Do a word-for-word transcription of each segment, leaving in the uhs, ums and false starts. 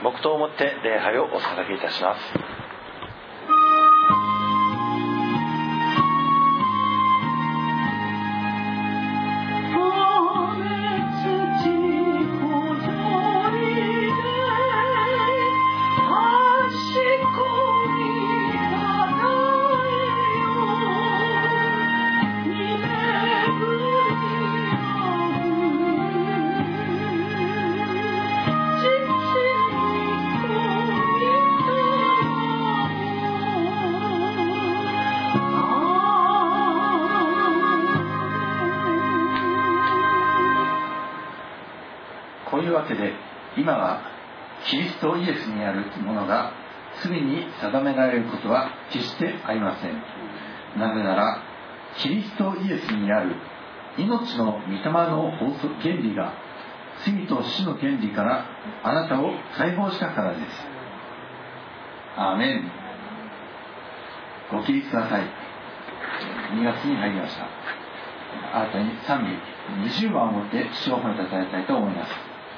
黙祷をもって礼拝をお捧げいたします。 というわけで、今はキリストイエスにあるものが罪に定められることは決してありません。なぜならキリストイエスにある命の御霊の法則原理が罪と死の原理からあなたを解放したからです。アーメン。ご起立ください。にがつに入りました。新たに賛美にじゅうばんをもって主を褒めたたえたいと思います。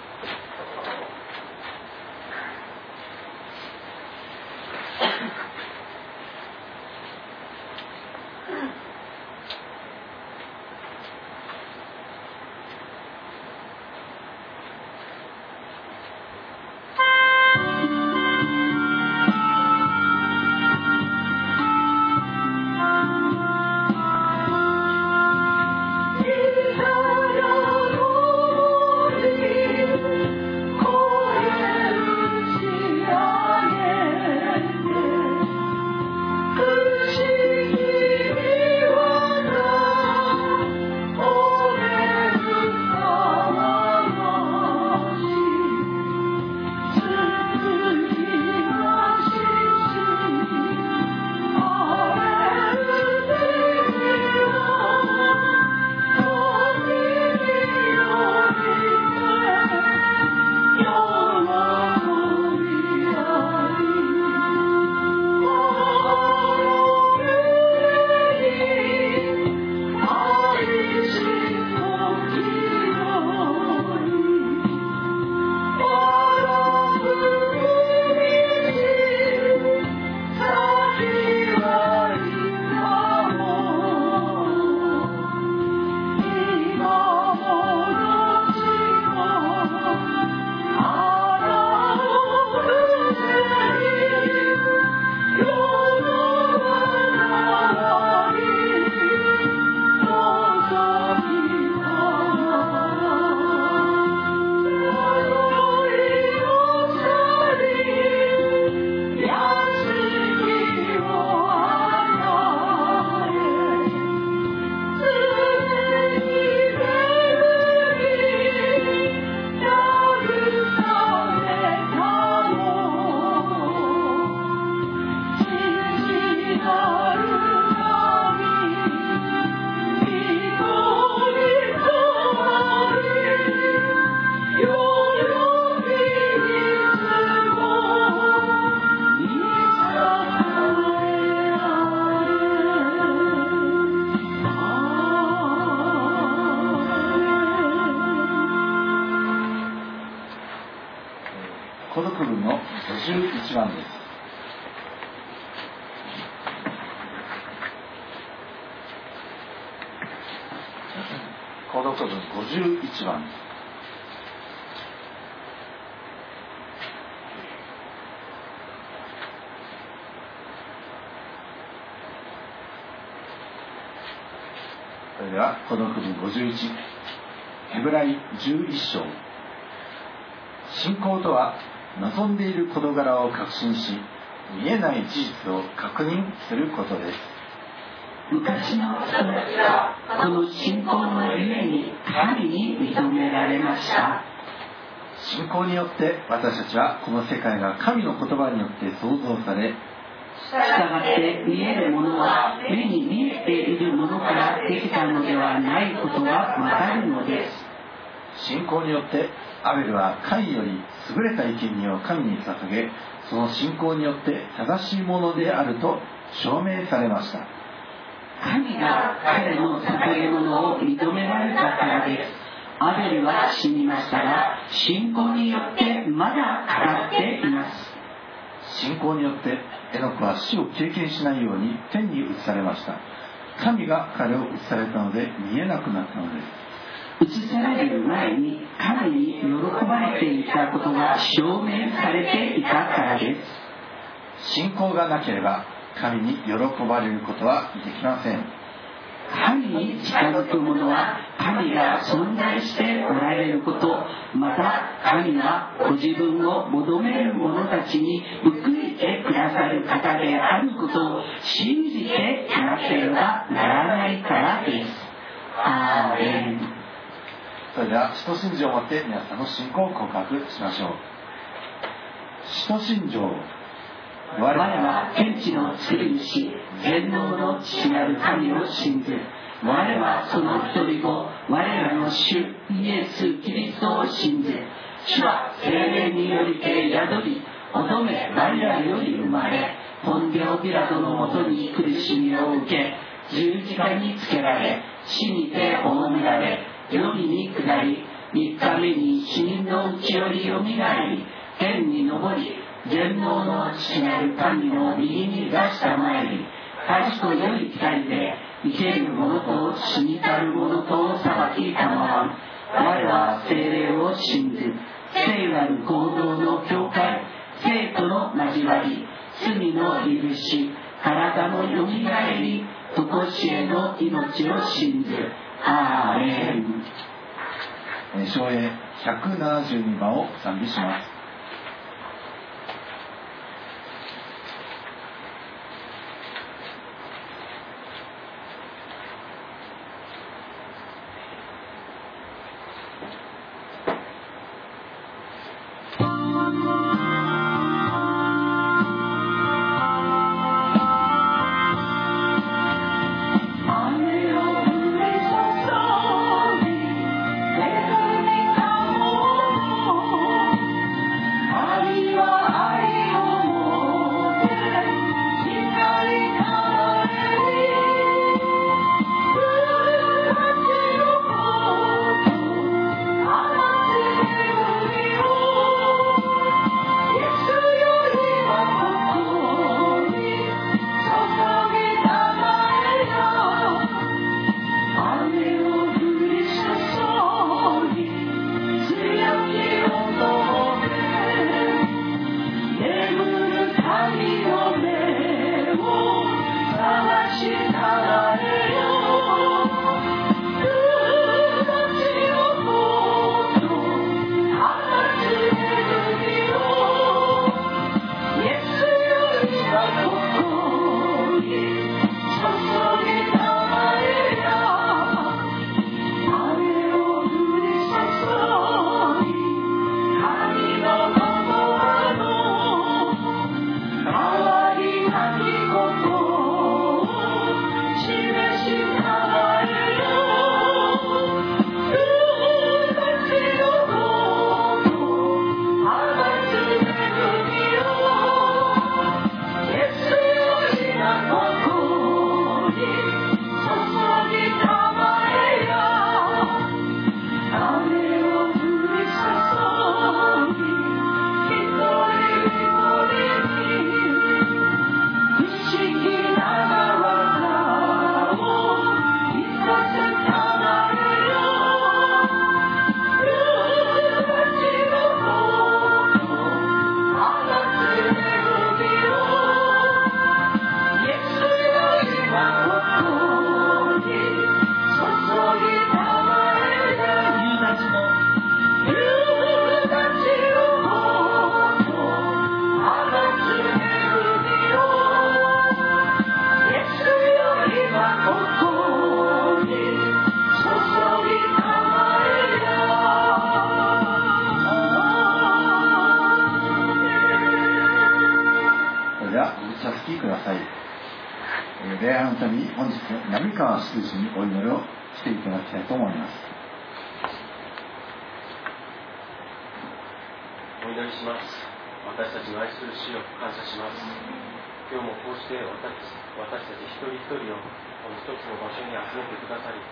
孤独文のごじゅういちばんです。孤独文ごじゅういちばん。それでは孤独文ごじゅういち、ヘブライじゅういっ章。信仰とは望んでいる事柄を確信し、見えない事実を確認することです。 昔の人たちはこの信仰のゆえに神に認められました。 信仰によって私たちはこの世界が神の言葉によって創造され、 したがって見えるものは目に見えているものからできたのではないことがわかるのです。 信仰によってアベルはカインより優れた生贄を神に捧げ、その信仰によって正しいものであると証明されました。 神が彼の捧げ物を認められたからです。アベルは死にましたが、 信仰によってまだ語っています。 信仰によってエノクは死を経験しないように天に移されました。神が彼を移されたので見えなくなったのです。 移される前に神に喜ばれていたことが証明されていたからです。 信仰がなければ神に喜ばれることはできません。 神に近づく者は神が存在しておられること、また神はご自分を求める者たちに報いてくださる方であることを信じていなければならないからです。アーメン。 それでは使徒信条をもって皆さんの信仰を告白しましょう。使徒信条。 我は天地の作り主、全能の父なる神を信ず。我はその一人子、我らの主イエス・キリストを信ず。主は聖霊によりて宿り、乙女マリアより生まれ、ポンデオピラトのもとに苦しみを受け、十字架につけられ、死にて葬られ、世に下り、三日目に死人のうちよりよみがえり、天に昇り、全能の父なる神の右に出したまえり、大と良い光で生ける者と死にたる者とを裁きたまわん。我は聖霊を信ず、聖なる行動の教会、生徒の交わり、罪の許し、体のよみがえり、とこしえの命を信ず。アーメン。 唱詠ひゃくななじゅうにばんを賛美します。にお祈りをしていただきたいと思います。 お祈りします。私たちの愛する主を感謝します。今日もこうして私、私たち一人一人をこの一つの場所に集めてくださり、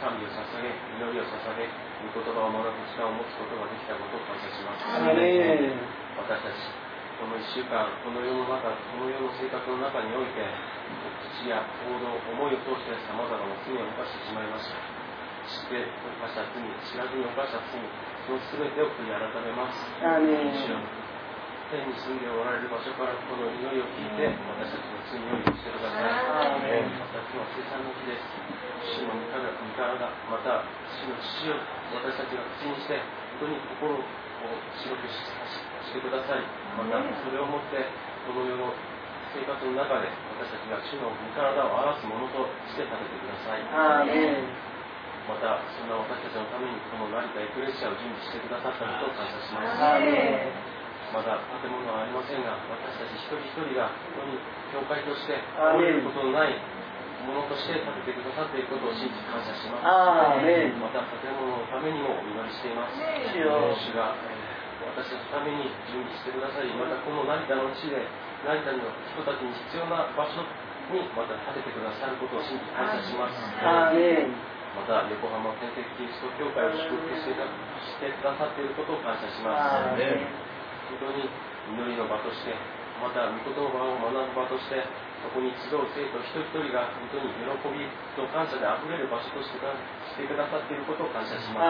賛美を捧げ、祈りを捧げ、御言葉を学ぶ時間を持つことができたことを感謝します。 アーメン。 私たち、このいっしゅうかん、この世の中、この世の生活の中において、口や行動、思いを通してさまざまな罪を犯してしまいました。知って犯した罪、知らずに犯した罪、その全てを悔い改めます。 アーメン。 天に住んでおられる場所からこの祈りを聞いて、私たちの罪を許してください。 アーメン。 また今日は聖餐の日です。主の御体、また主の父を私たちが口にして、本当に心を白くしてください。またそれをもってこの世の生活の中で私たちが主の御体を表すものとして立ててください。 アーメン。 またそんな私たちのためにこの成田エクレシアを準備してくださったことを感謝します。 アーメン。 まだ建物はありませんが、私たち一人一人が本当に教会として壊れることのないものとして建ててくださっていることを信じ感謝します。 アーメン。 また建物のためにもお祈りしています。主が、えー、私たちのために準備してくださり、またこの成田の地で成田の人たちに必要な場所にまた建ててくださることを信じ感謝します。 アーメン。 また横浜天敵キリスト教会を祝福してくださっていることを感謝します。本当に祈りの場として、また御言葉を学ぶ場として、そこに集う生徒一人一人が本当に喜びと感謝であふれる場所としてしてくださっていることを感謝します。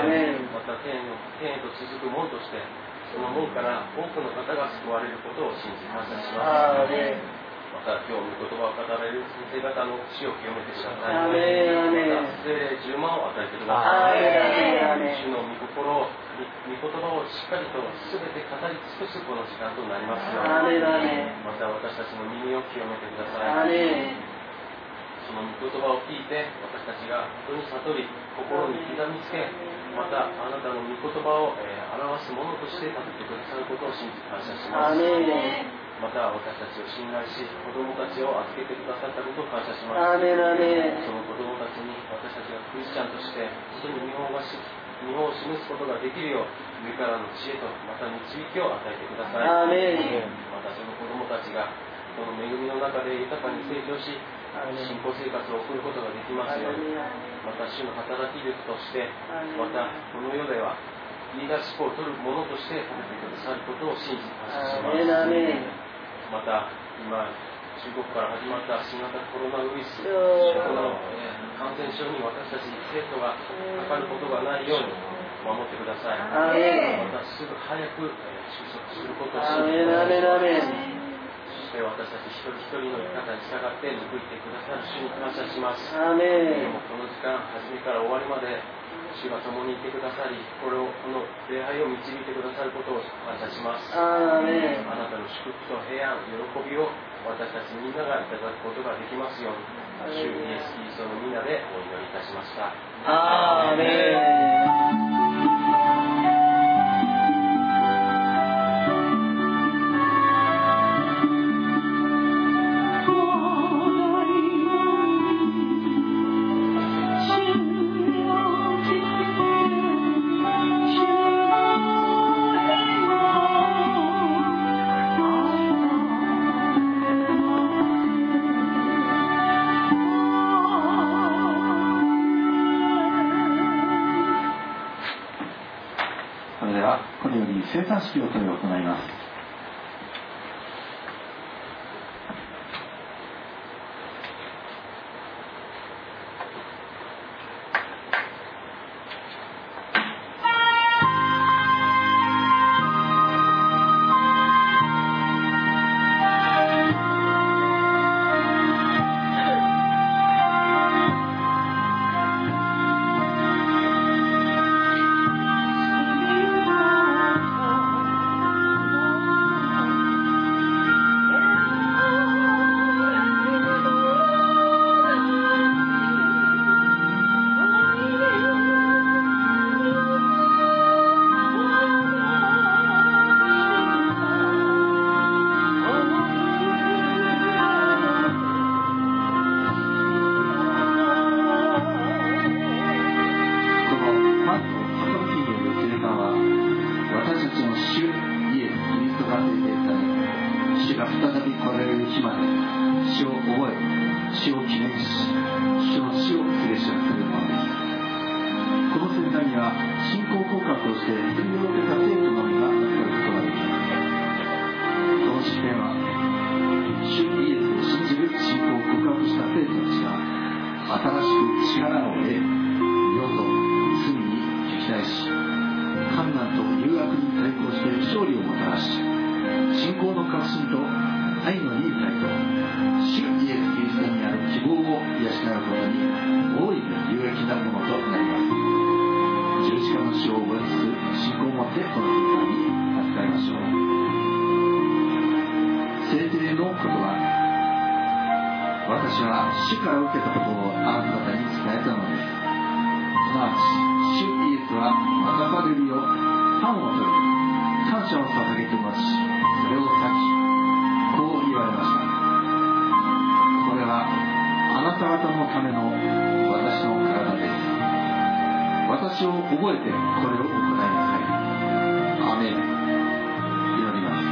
また天への天へと続く門として、その門から多くの方が救われることを信じ感謝します。また今日御言葉を語られる先生方の死を清めてください。また聖霊十万を与えてください。主の御心を、御言葉をしっかりと全て語り尽くすこの時間となりますように。また私たちの耳を清めてください。その御言葉を聞いて私たちが本当に悟り、心に刻みつけ、またあなたの御言葉を、えー、表すものとして立ててくださることを信じ感謝します。また私たちを信頼し、子供たちを預けてくださったことを感謝します。その子供たちに私たちがクリスチャンとして本当に日本がし日本を示すことができるよう、上からの知恵とまた導きを与えてください。またその子供たちがこの恵みの中で豊かに成長し、信仰生活を送ることができますように。また主の働き力として、またこの世ではリーダーシップを取るものとして立ててくださることを信じ感謝します。また今中国から始まった新型コロナウイルス、この感染症に私たち生徒がかかることがないように守ってください。またすぐ早く収束することを信じ感謝します。そして私たち一人一人の生き方に従って報いてくださる主に感謝します。今日もこの時間初めから終わりまで主が共にいてくださり、これをこの礼拝を導いてくださることを感謝します。あなたの祝福と平安、喜びを私たちみんながいただくことができますように、主イエス・キリストの皆でお祈りいたしました。 アーメン。 生産式を執り行います。主を覚え、主を記念し、主の死をプレシャスするものです。 この聖餐には信仰告白をして救いを受けた生徒のみが預かることができます。この試験は主イエスを信じる信仰を告白した生徒たちが新しく力を得、世と罪に敵対し、困難と誘惑に対抗して勝利をもたらし、信仰の確信と愛の忍耐と主イエス・キリストにある希望を養うことに大いに有益なものとなります。十字架の死を覚えつつ信仰を持ってこの空間に預かりましょう。聖帝の言葉、私は主から受けたことをあなた方に伝えたのです。すなわち主イエスは渡されるよパンを取り感謝を捧げて待ち、それを裂きこう言われました。これはあなた方のための私の体です。私を覚えてこれを行いなさい。アーメン。祈ります。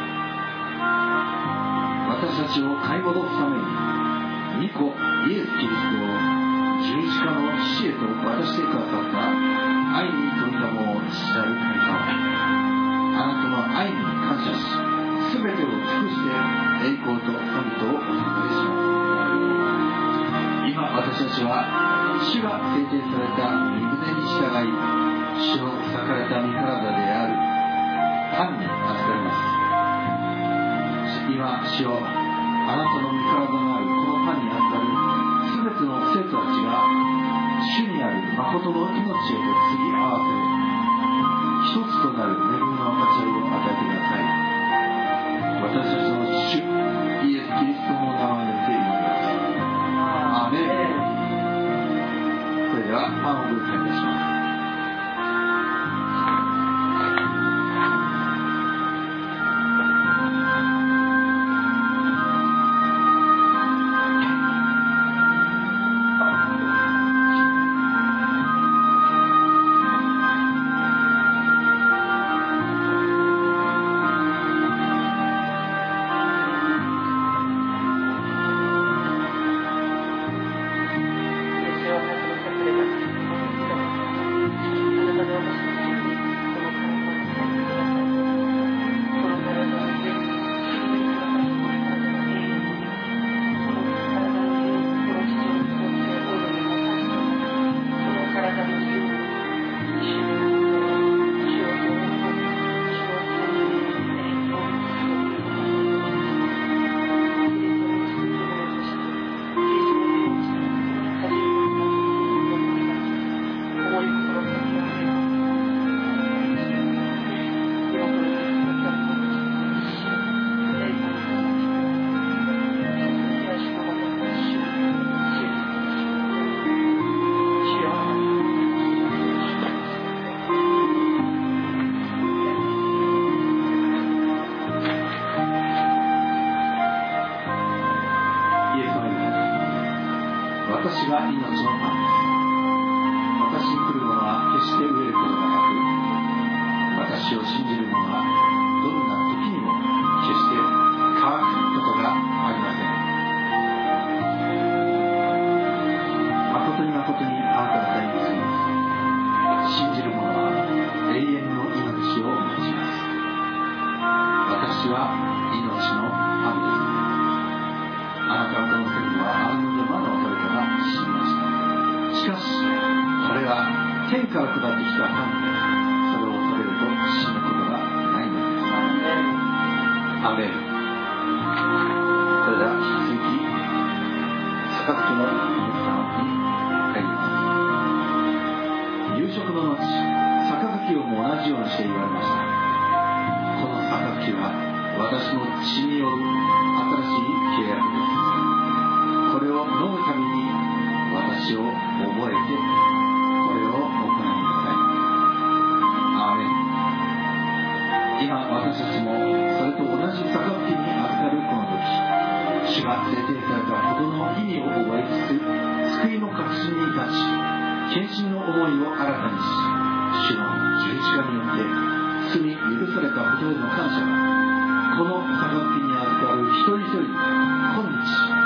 私たちを買い戻すために御子イエス・キリストを十字架の死へと渡してくださった愛に富んだものを父なる神様、あなたの愛に感謝し、すべてを尽くして栄光と神とをお捧げします。今私たちは主が制定された御胸に従い、主の裂かれた御体であるパンに預かります。今主よ、あなたの御体のあるこのパンに預かるすべての生徒たちが主にある誠の命へと継ぎ合わせ、一つとなる恵みの分かち合いを与えてください。私たちの主イエス・キリストの名前によって祈ります。アーメン。それではパンを分解いたします。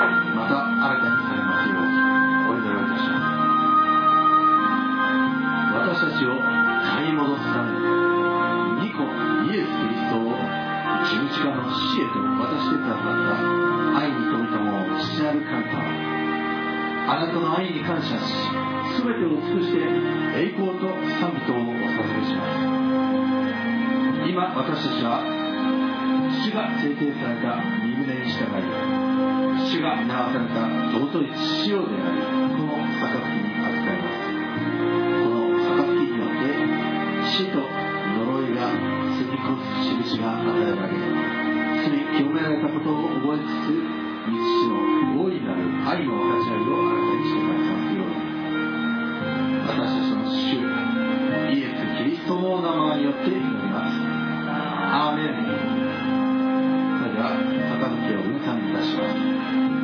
私ちを買い戻すために御子イエス・キリストを十字架の死へと渡してくださった愛に富みとも父なる神様、あなたの愛に感謝し、すべてを尽くして栄光と賛美とをお捧げします。今私たちは主が制定された身旨に従い、主が流された尊い血潮であり、この杯に扱います。この杯によって死と呪いが過ぎ越す印が与えられ、罪清められたことを覚えつつ、御父の大いなる愛の分かち合いを新たにしてくださますように、私たちの主イエス・キリストの名前によって祈ります。アーメン。それでは杯を分散いたします。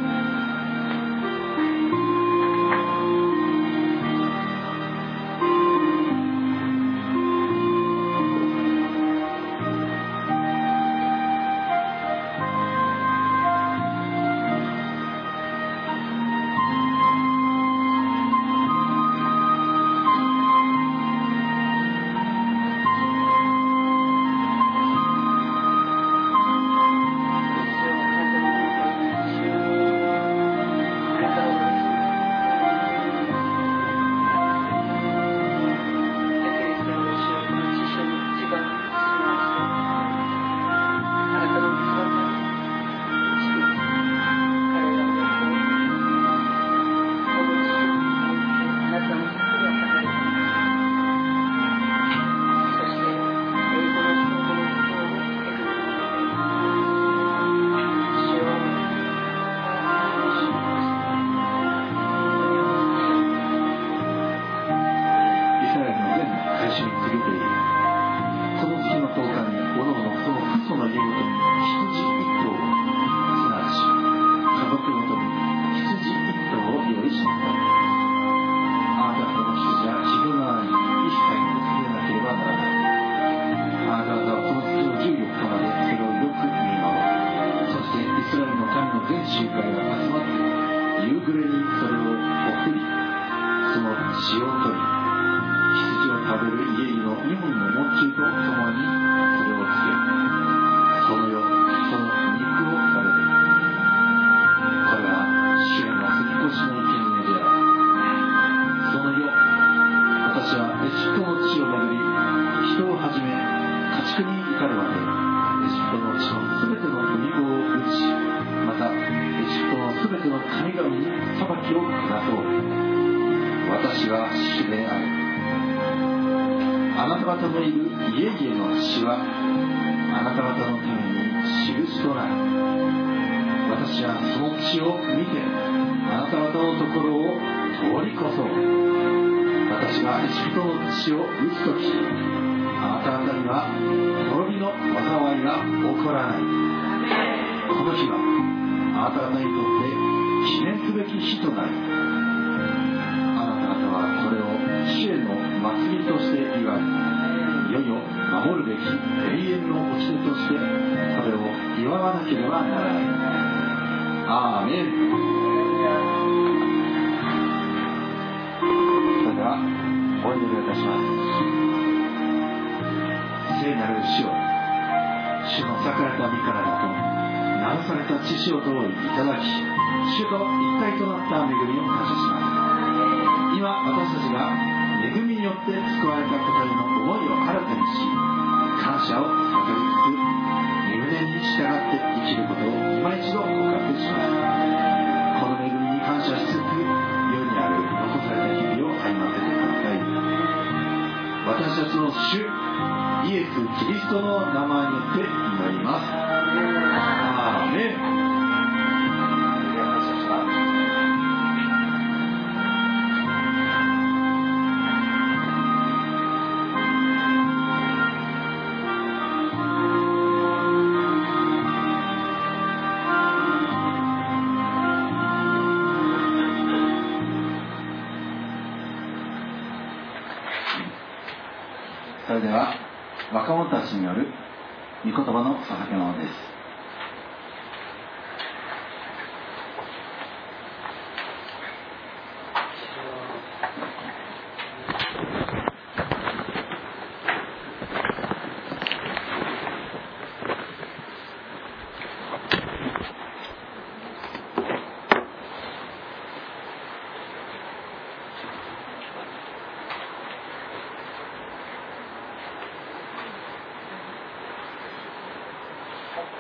それでは若者たちによる御言葉の捧げ物です。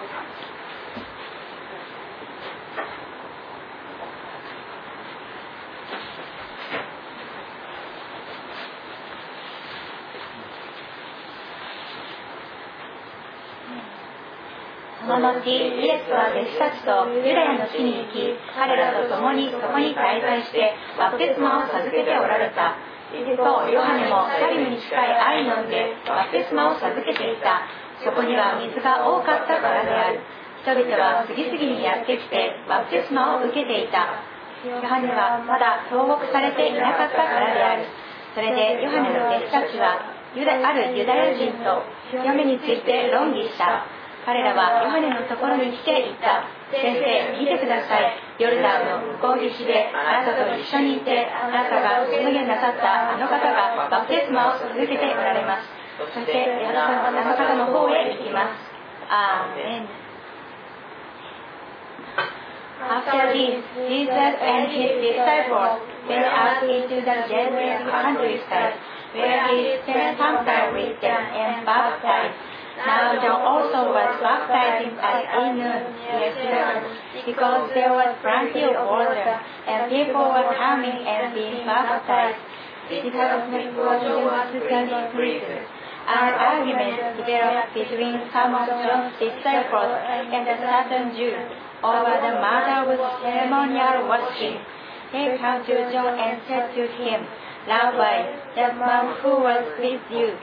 その後、イエスは弟子たちとユダヤの地に行き、彼らと共にそこに滞在してバプテスマを授けておられた。とヨハネもサリムに近いアイノンでバプテスマを授けていた。そこには水が多かったからである。人々は次々にやってきてバプテスマを受けていた。ヨハネはまだ投獄されていなかったからである。それでヨハネの弟子たちはユダあるユダヤ人と清めについて論議した。彼らはヨハネのところに来て言った。先生、見てください。ヨルダンの向こう岸であなたと一緒にいて、あなたが宣言なさったあの方がバプテスマを続けておられます。そしてあの方の方へ行きます。アーメン。After this, Jesus and his disciples went out into the desert countryside, where he spent some time with them and baptized. Now John also was baptizing at Aenon near Jordan, because there was plenty of water, and people were coming and being baptized. Because John was studying Greek, an argument developed between some of John's disciples and a certain Jew over the matter with ceremonial washing. They came to John and said to him, Rabbi, that man who was with you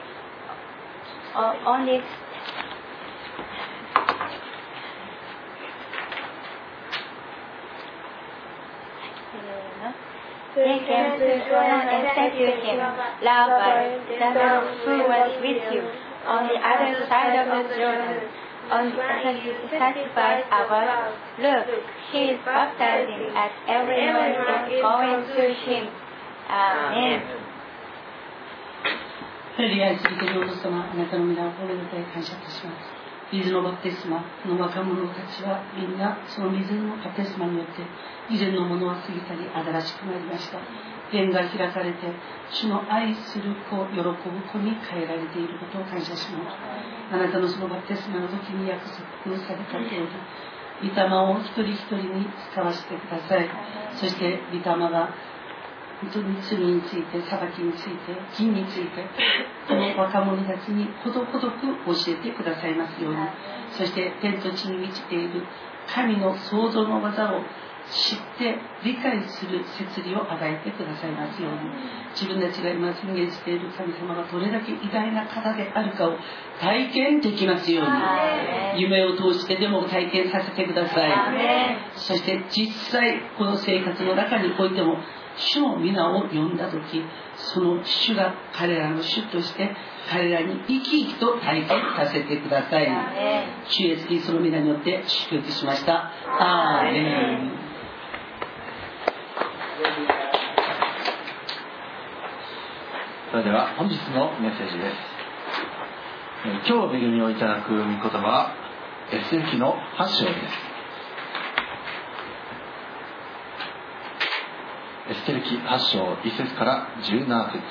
only They came to John and said to him, Rabbi, the man who was with you on the other side of the Jordan, on the other satisfied about, look, he is baptizing as everyone is going to him. Amen. ハレルヤ愛する天皇様、あなたの皆を褒めたたえ感謝いたします。水のバプテスマの若者たちはみんなその水のバプテスマによって以前のものは過ぎたり新しくなりました。天が開かれて主の愛する子、喜ぶ子に変えられていることを感謝します。あなたのそのバプテスマの時に約束された通り、御霊を一人一人に使わせてください。そして御霊が本当に罪について、裁きについて、義について、この若者たちにことごとく教えてくださいますように、そして天と地に満ちている神の創造の技を知って理解する摂理を与えてくださいますように、自分たちが今宣言している神様がどれだけ偉大な方であるかを体験できますように、夢を通してでも体験させてください。そして実際この生活の中においても主の皆を呼んだとき、その主が彼らの主として彼らに生き生きと体験させてください。主イエスキリストの皆によって祝福しました。アーメン。 それでは本日のメッセージです。今日恵みをいただく御言葉はエステル記のはち章です。エステル記はち章いち節からじゅうなな節。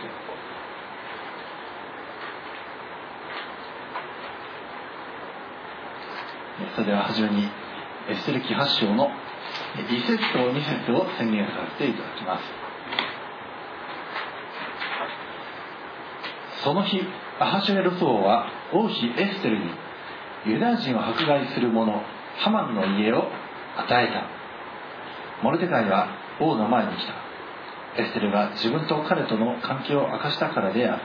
それでは初めにエステル記はち章のいち節とに節を宣言させていただきます。その日、アハシュエロス王は王妃エステルにユダヤ人を迫害する者ハマンの家を与えた。モルデカイは王の前に来た。エステルが自分と彼との関係を明かしたからである。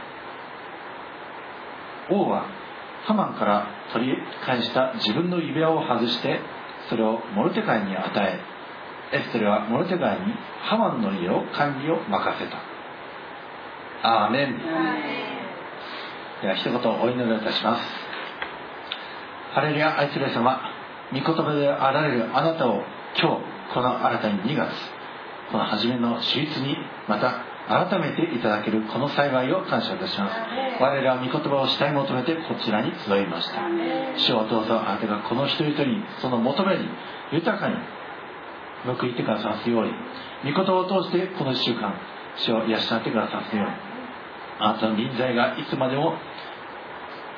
王はハマンから取り返した自分の指輪を外してそれをモルデカイに与え、エステルはモルデカイにハマンの家を管理を任せた。アーメン。では一言お祈りいたします。ハレルヤ、愛する様、御言葉であられるあなたを今日この新たににがつこの初めの主日にまた改めていただけるこの幸いを感謝いたします。我らは御言葉を慕い求めてこちらに集いました。主をどうぞあなたがこの一人一人にその求めに豊かに報いてくださいますように、御言葉を通してこのいっしゅうかん主を養ってくださいますように、あなたの臨在がいつまでも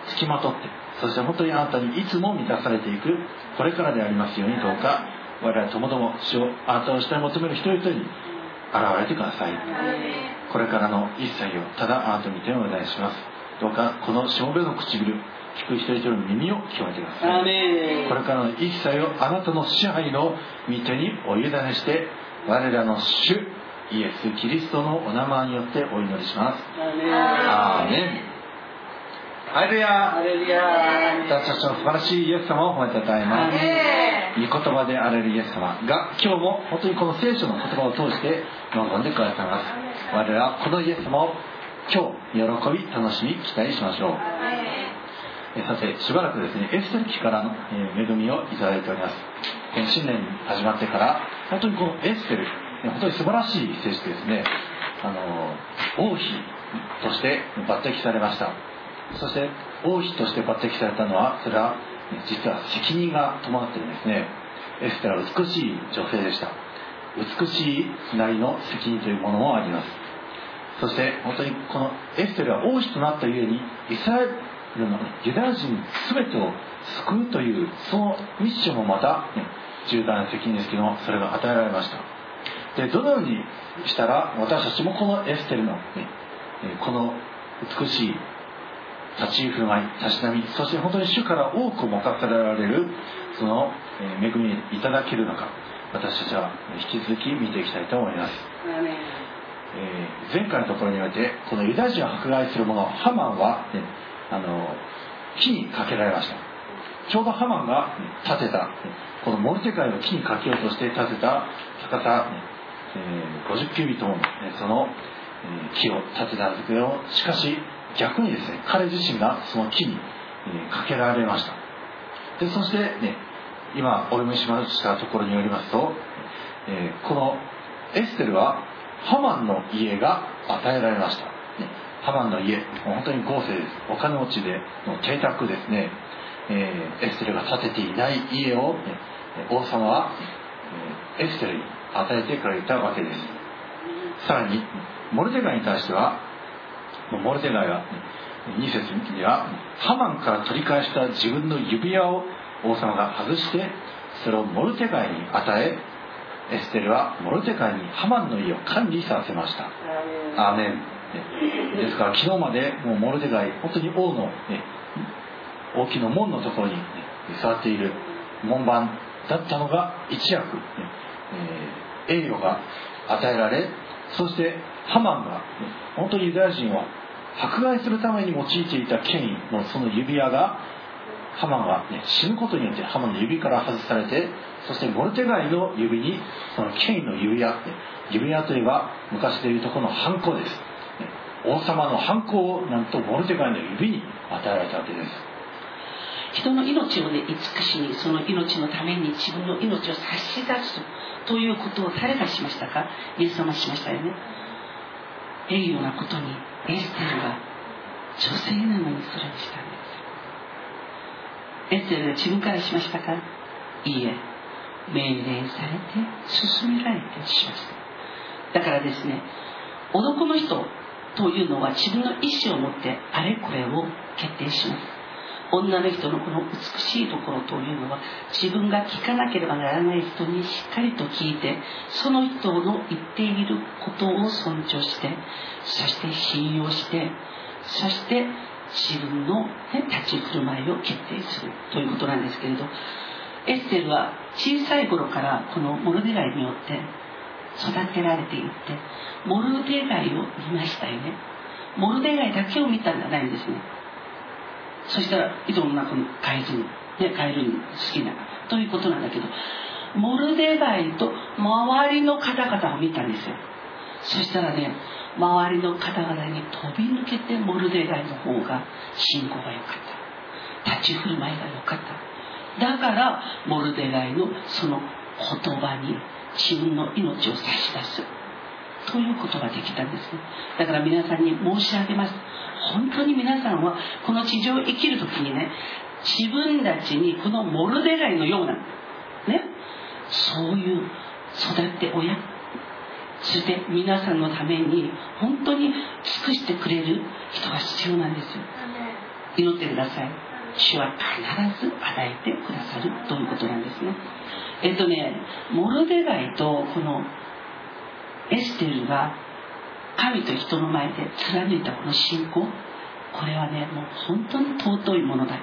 つきまとって、そして本当にあなたにいつも満たされていくこれからでありますように、どうか我々ともども主をあなたを主体求める一人一人に現れてください。これからの一切をただあなたに手をお願いします。どうかこのしもべの唇、聞く一人一人の耳を清めてください。これからの一切をあなたの支配の御手にお委ねして、我らの主イエス・キリストのお名前によってお祈りします。アーメン。ハレルヤ。私たちの素晴らしいイエス様を褒めたたえます。御言葉であられるイエス様が今日も本当にこの聖書の言葉を通して臨んでくださいます。我々はこのイエス様を今日喜び楽しみ期待しましょう。さてしばらくですね、エステル記からの恵みをいただいております。新年始まってから本当にこのエステル、本当に素晴らしい聖書ですね。あの王妃として抜擢されました。そして王妃として抜擢されたのは、それは実は責任が伴っているんですね。エステルは美しい女性でした。美しいなりの責任というものもあります。そして本当にこのエステルは王妃となったゆえに、イスラエルのユダヤ人全てを救うというそのミッションもまた、ね、重大な責任ですけども、それが与えられました。でどのようにしたら私たちもこのエステルの、ね、この美しい立ち居振る舞い、たしなみ、そして本当に主から多くもかせられるその恵みにいただけるのか、私たちは引き続き見ていきたいと思います。えー、前回のところにおいてこのユダヤ人を迫害する者ハマンは、ね、あの木にかけられました。ちょうどハマンが建てたこのモルテカイを木にかけようとして建てた高さ、えー、ごじゅっキュービットもの、ね、その、えー、木を建てたんですけど、しかし逆にですね、彼自身がその木に、えー、かけられました。でそしてね、今お読みしましたところによりますと、えー、このエステルはハマンの家が与えられました、ね、ハマンの家、本当に豪勢です。お金持ちでの邸宅ですね。えー、エステルが建てていない家を、ね、王様は、えー、エステルに与えてくれたわけです。さらにモルデカイに対しては、モルデカイはに節にはハマンから取り返した自分の指輪を王様が外してそれをモルデカイに与え、エステルはモルデカイにハマンの家を管理させました。アーメン。ですから昨日までもうモルデカイ、本当に王の、ね、王宮の門のところに、ね、座っている門番だったのが一躍、ねえー、栄誉が与えられ、そしてハマンが、ね、本当にユダヤ人を迫害するために用いていた権威のその指輪が、ハマンが、ね、死ぬことによってハマンの指から外されて、そしてモルテガイの指にその権威の指輪、ね、指輪といえば昔でいうとこのハンコです、ね、王様のハンコをなんとモルテガイの指に与えられたわけです。 人の命をね、慈しみ、その命のために自分の命を差し出すということを誰がしましたか？イエス様しましたよね。栄誉なことにエステルが女性なのにそれをしたんです。エステルが自分からしましたか？いいえ、命令されて進められてしました。だからですね、男の人というのは自分の意思を持ってあれこれを決定します。女の人のこの美しいところというのは、自分が聞かなければならない人にしっかりと聞いて、その人の言っていることを尊重して、そして信用して、そして自分の、ね、立ち振る舞いを決定するということなんですけれど、エステルは小さい頃からこのモルデガイによって育てられていって、モルデガイを見ましたよね。モルデガイだけを見たんじゃないんですね。そしたら井戸の中にカエルに、ね、カエルに好きなということなんだけど、モルデガイと周りの方々を見たんですよ。そしたらね、周りの方々に飛び抜けてモルデガイの方が信仰が良かった、立ち振る舞いが良かった。だからモルデガイのその言葉に自分の命を差し出すということができたんですね。だから皆さんに申し上げます。本当に皆さんはこの地上を生きるときにね、自分たちにこのモルデガイのようなね、そういう育て親、そして皆さんのために本当に尽くしてくれる人が必要なんですよ。 祈ってください。主は必ず与えてくださるということなんですね。えっとねモルデガイとこのエステルが神と人の前で貫いたこの信仰、これはねもう本当に尊いものだ。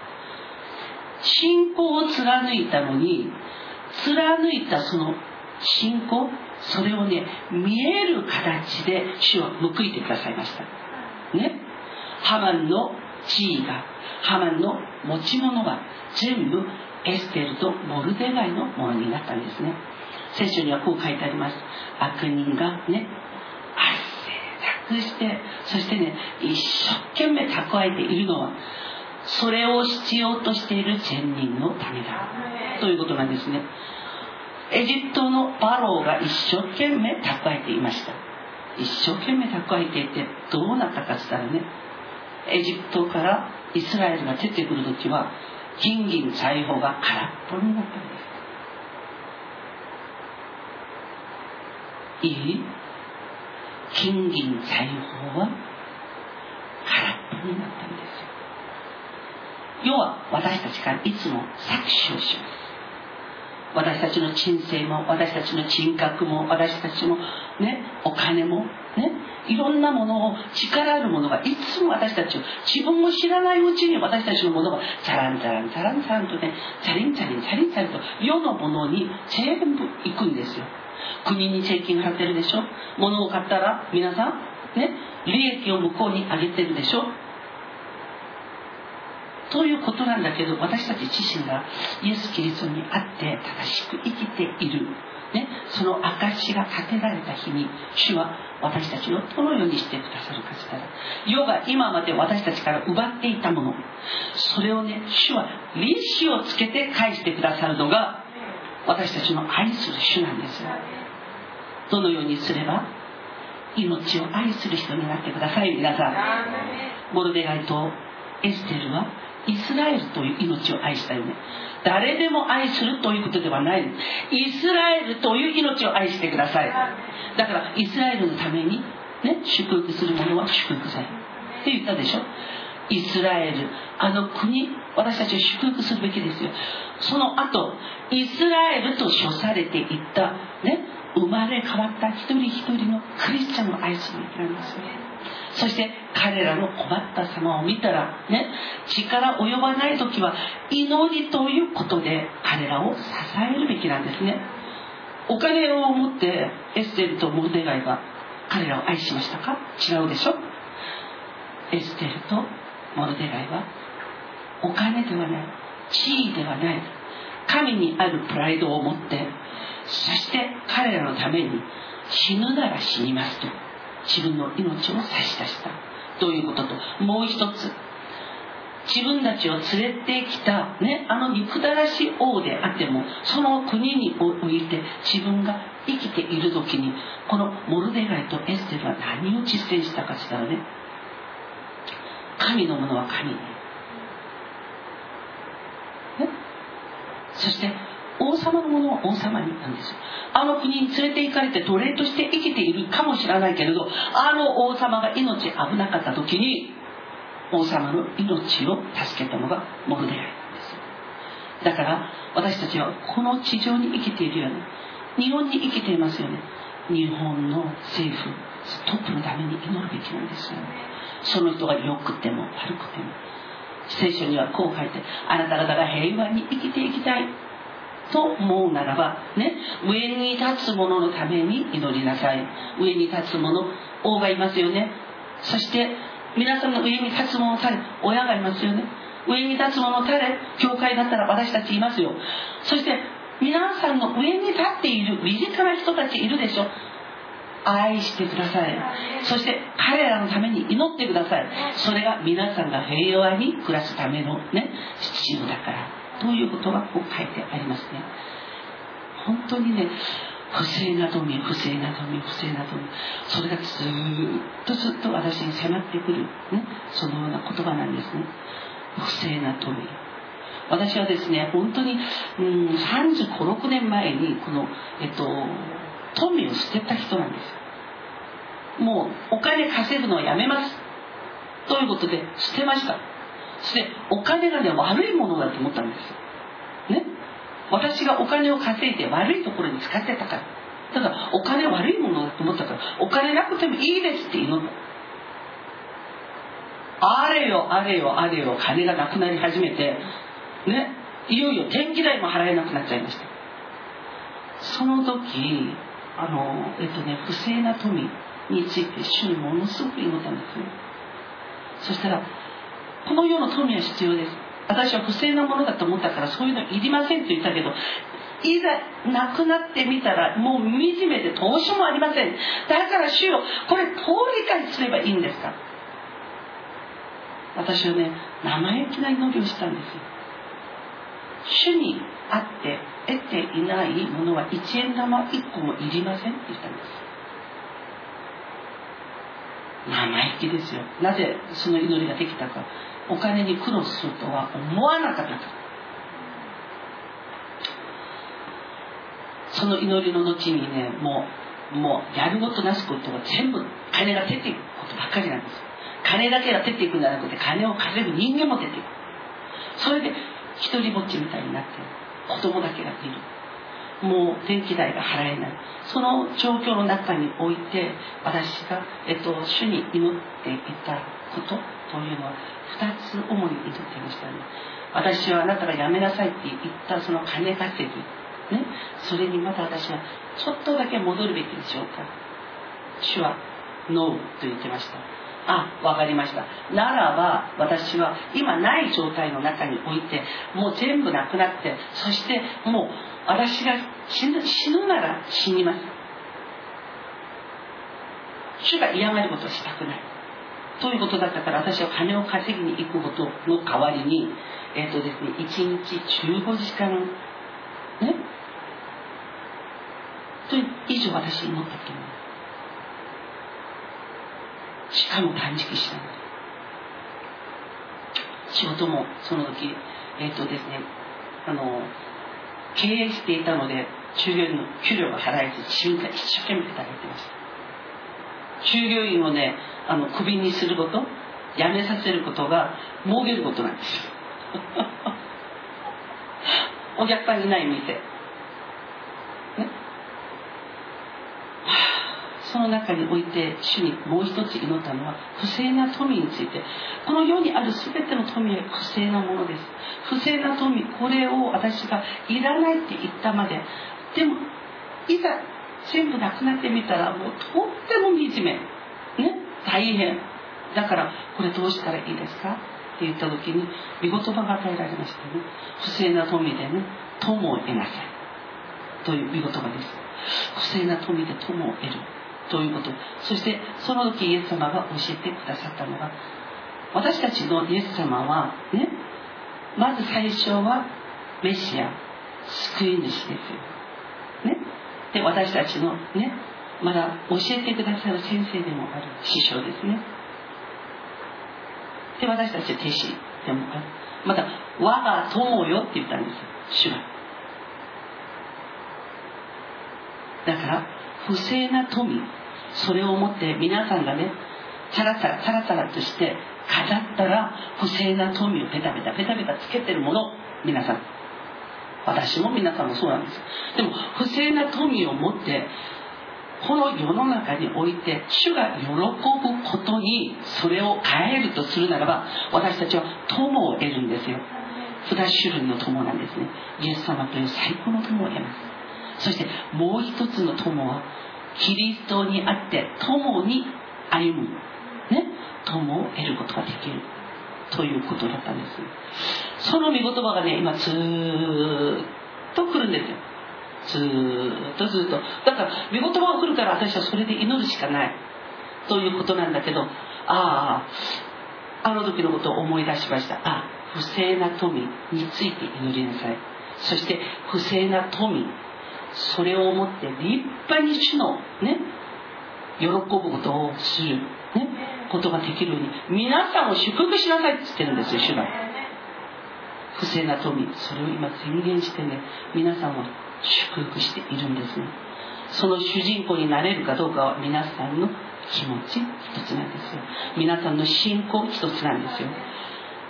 信仰を貫いたのに、貫いたその信仰、それをね見える形で主は報いてくださいましたね。ハマンの地位が、ハマンの持ち物が全部エステルとモルデガイのものになったんですね。聖書にはこう書いてあります。悪人がね汗託して、そしてね一生懸命蓄えているのはそれを必要としている善人のためだということなんですね。エジプトのパローが一生懸命蓄えていました。一生懸命蓄えていてどうなったかと言ったらね、エジプトからイスラエルが出てくるときは金銀財宝が空っぽになったんです。いい？金銀財宝は空っぽになったんですよ。要は私たちからいつも搾取をします。私たちの人生も、私たちの人格も、私たちのねお金もね、いろんなものを、力あるものがいつも私たちを、自分も知らないうちに私たちのものがチャランチャランチャランチャランとね、チャリンチャリンチャリンチャリンと世のものに全部行くんですよ。国に税金払ってるでしょ。物を買ったら皆さんね利益を向こうに上げてるでしょ。ということなんだけど、私たち自身がイエス・キリストにあって正しく生きている、ね、その証が立てられた日に主は私たちをどのようにしてくださるかとしたら、世が今まで私たちから奪っていたもの、それをね主は利子をつけて返してくださるのが私たちの愛する主なんですよ。どのようにすれば？命を愛する人になってください。皆さん、モルデガイとエステルはイスラエルという命を愛したよね。誰でも愛するということではない。イスラエルという命を愛してください。だからイスラエルのために、ね、祝福する者は祝福されるって言ったでしょ。イスラエル、あの国、私たちを祝福するべきですよ。その後イスラエルと称されていったね、生まれ変わった一人一人のクリスチャンを愛するべきなんですよ。そして彼らの困った様を見たらね、力及ばない時は祈りということで彼らを支えるべきなんですね。お金を持ってエステルとモルデガイが彼らを愛しましたか？違うでしょ。エステルとモルデガイはお金ではない、地位ではない、神にあるプライドを持って、そして彼らのために死ぬなら死にますと自分の命を差し出したということと、もう一つ、自分たちを連れてきた、ね、あの憎たらしい王であっても、その国において自分が生きている時に、このモルデガイとエステルは何を実践したかとしたらね、神のものは神に、ね、そして王様のものは王様になんですよ。あの国に連れて行かれて奴隷として生きているかもしれないけれど、あの王様が命危なかった時に王様の命を助けたのがモルデガイなんですよ。だから私たちはこの地上に生きているよね、日本に生きていますよね。日本の政府トップのために祈るべきなんですよね。その人が良くても悪くても、聖書にはこう書いて、あなた方が平和に生きていきたいと思うならば、ね、上に立つ者のために祈りなさい。上に立つ者、王がいますよね。そして皆さんの上に立つ者誰、親がいますよね。上に立つ者誰、教会だったら私たちいますよ。そして皆さんの上に立っている身近な人たちいるでしょ。愛してください。そして彼らのために祈ってください。それが皆さんが平和に暮らすためのね、秩序だからということがこう書いてありますね。本当にね、不正な富、不正な富、不正な富、それがずっとずっと私に迫ってくる、ね、そのような言葉なんですね。不正な富。私はですね、本当に、うん、さんじゅうご、ろくねんまえにこの、えっと、富を捨てた人なんです。もうお金稼ぐのをやめますということで捨てました。 そしてお金がね悪いものだと思ったんですよ、ね、私がお金を稼いで悪いところに使ってたから、だからお金悪いものだと思ったから、お金なくてもいいですって祈った。あれよあれよあれよ、金がなくなり始めてね、いよいよ電気代も払えなくなっちゃいました。その時あのえっとね不正な富について主にものすごく祈ったんですね。そしたら、この世の富は必要です、私は不正なものだと思ったからそういうのいりませんと言ったけど、いざなくなってみたらもう惨めでどうしようもありません。だから主よ、これどう理解すればいいんですか。私はね生意気な祈りをしたんですよ。主にあって得ていないものは一円玉一個もいりませんって言ったんです。生意気ですよ。なぜその祈りができたか、お金に苦労するとは思わなかったから。その祈りの後にね、もうもうやることなすことは全部金が出ていくことばっかりなんです。金だけが出ていくんじゃなくて、金を稼ぐ人間も出ていく。それで一人ぼっちみたいになって子供だけがいる、もう電気代が払えない、その状況の中において私が、えっと、主に祈っていたことというのはふたつ主に祈っていましたね。私はあなたがやめなさいって言ったその金稼ぎ、ね、それにまた私はちょっとだけ戻るべきでしょうか。主はノーと言ってました。あ、わかりました。ならば私は今ない状態の中においてもう全部なくなって、そしてもう私が死ぬ、死ぬなら死にます。主が嫌がることをしたくないということだったから、私は金を稼ぎに行くことの代わりに、えーとですね、いちにちじゅうごじかんねという以上私祈ったと思う。しかも断食したの。仕事もその時、えっとですね、あの経営していたので従業員の給料が払えず自分が一生懸命働いてました。従業員をね、あのクビにすること、辞めさせることが儲けることなんですよ。お客さんいない店、ね、その中において主にもう一つ祈ったのは不正な富について。この世にある全ての富は不正なものです。不正な富、これを私がいらないって言ったまで、でもいざ全部なくなってみたらもうとっても惨め、ね、大変だから、これどうしたらいいですかって言った時に御言葉が与えられましたね。不正な富でね、友を得なさいという御言葉です。不正な富で友を得るということ。そしてその時イエス様が教えてくださったのが、私たちのイエス様はね、まず最初はメシア、救い主ですよ、ね、で私たちのね、まだ教えてくださる先生でもある、師匠ですね。で私たちは弟子でもある。また我が友よって言ったんですよ、主は。だから不正な富、それをもって皆さんがね、チャラチャラチャラチャラとして飾ったら、不正な富をペタペタペタペタつけてるもの、皆さん、私も皆さんもそうなんです。でも不正な富を持ってこの世の中において主が喜ぶことにそれを変えるとするならば、私たちは友を得るんですよ。二種類の友なんですね。イエス様という最高の友を得ます。そしてもう一つの友はキリストにあって友に歩む、ね、友を得ることができるということだったんです。その御言葉がね、今ずーっと来るんですよ。ずーっとずーっと。だから御言葉が来るから私はそれで祈るしかないということなんだけど、あああの時のことを思い出しました。あ、不正な富について祈りなさい。そして不正な富、それをもって立派に主のね、喜ぶことをする、ね、ことができるように皆さんを祝福しなさいって言ってるんですよ、主が。不正な富、それを今宣言してね、皆さんは祝福しているんですね。その主人公になれるかどうかは皆さんの気持ち一つなんですよ。皆さんの信仰一つなんですよ。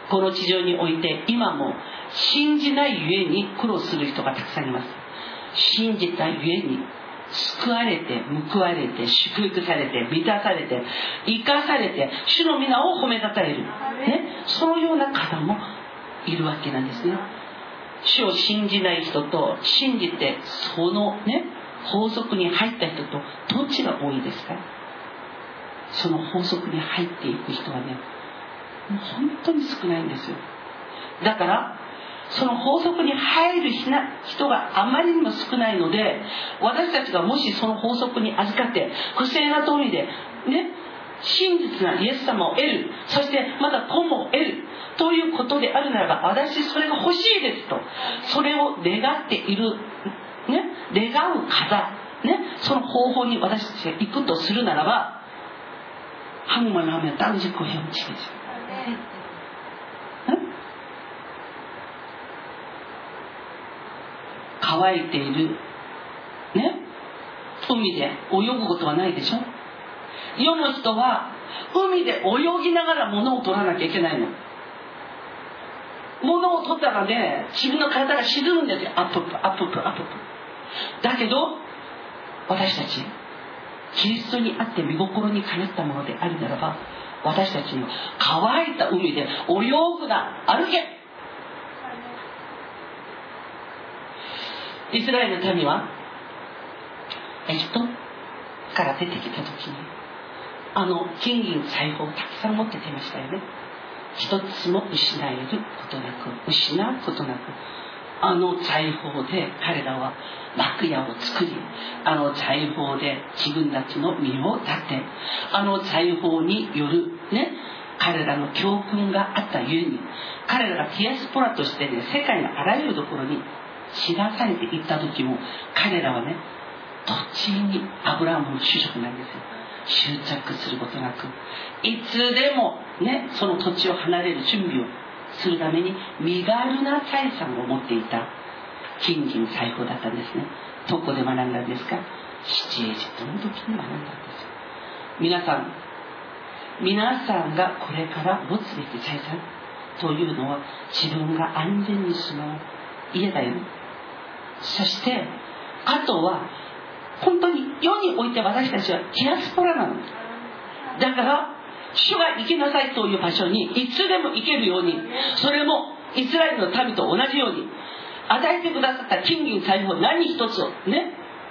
この地上において今も信じないゆえに苦労する人がたくさんいます。信じたゆえに救われて報われて祝福されて満たされて生かされて主の皆を褒めたたえる、ね、そのような方もいるわけなんですね。主を信じない人と信じてそのね法則に入った人とどっちが多いですか？その法則に入っていく人はね、もう本当に少ないんですよ。だからその法則に入る人があまりにも少ないので、私たちがもしその法則に預かって不正な通りでね、真実なイエス様を得る、そしてまた友を得るということであるならば、私それが欲しいですと、それを願っているね、願う方ね、その方法に私たちが行くとするならば、항만하면 땅 짓고 헤엄치겠죠. 응? 乾いているね、海で泳ぐことはないでしょ。世の人は海で泳ぎながら物を取らなきゃいけないの。物を取ったらね、自分の体が沈むんですよ。アップアップアップアップアップ。だけど私たちキリストにあって御心にかなったものであるならば、私たちの乾いた海で泳ぐな、歩け。イスラエルの民はエジプトから出てきた時に、あの金銀財宝をたくさん持って出ましたよね。一つも失えることなく、失うことなく、あの財宝で彼らは幕屋を作り、あの財宝で自分たちの身を立て、あの財宝によるね、彼らの教訓があったゆえに、彼らがディアスポラとしてね、世界のあらゆるところに知らされていった時も、彼らはね、土地にアブラハムの主食なんですよ。執着することなく、いつでもね、その土地を離れる準備をするために身軽な財産を持っていた金銀財宝だったんですね。どこで学んだんですか？七エジプトの時に学んだんですよ。皆さん皆さんがこれから持つべき財産というのは、自分が安全に住まう家だよね。そしてあとは本当に世において私たちはディアスポラなの。だから主が行きなさいという場所にいつでも行けるように、それもイスラエルの民と同じように、与えてくださった金銀財宝何一つをね、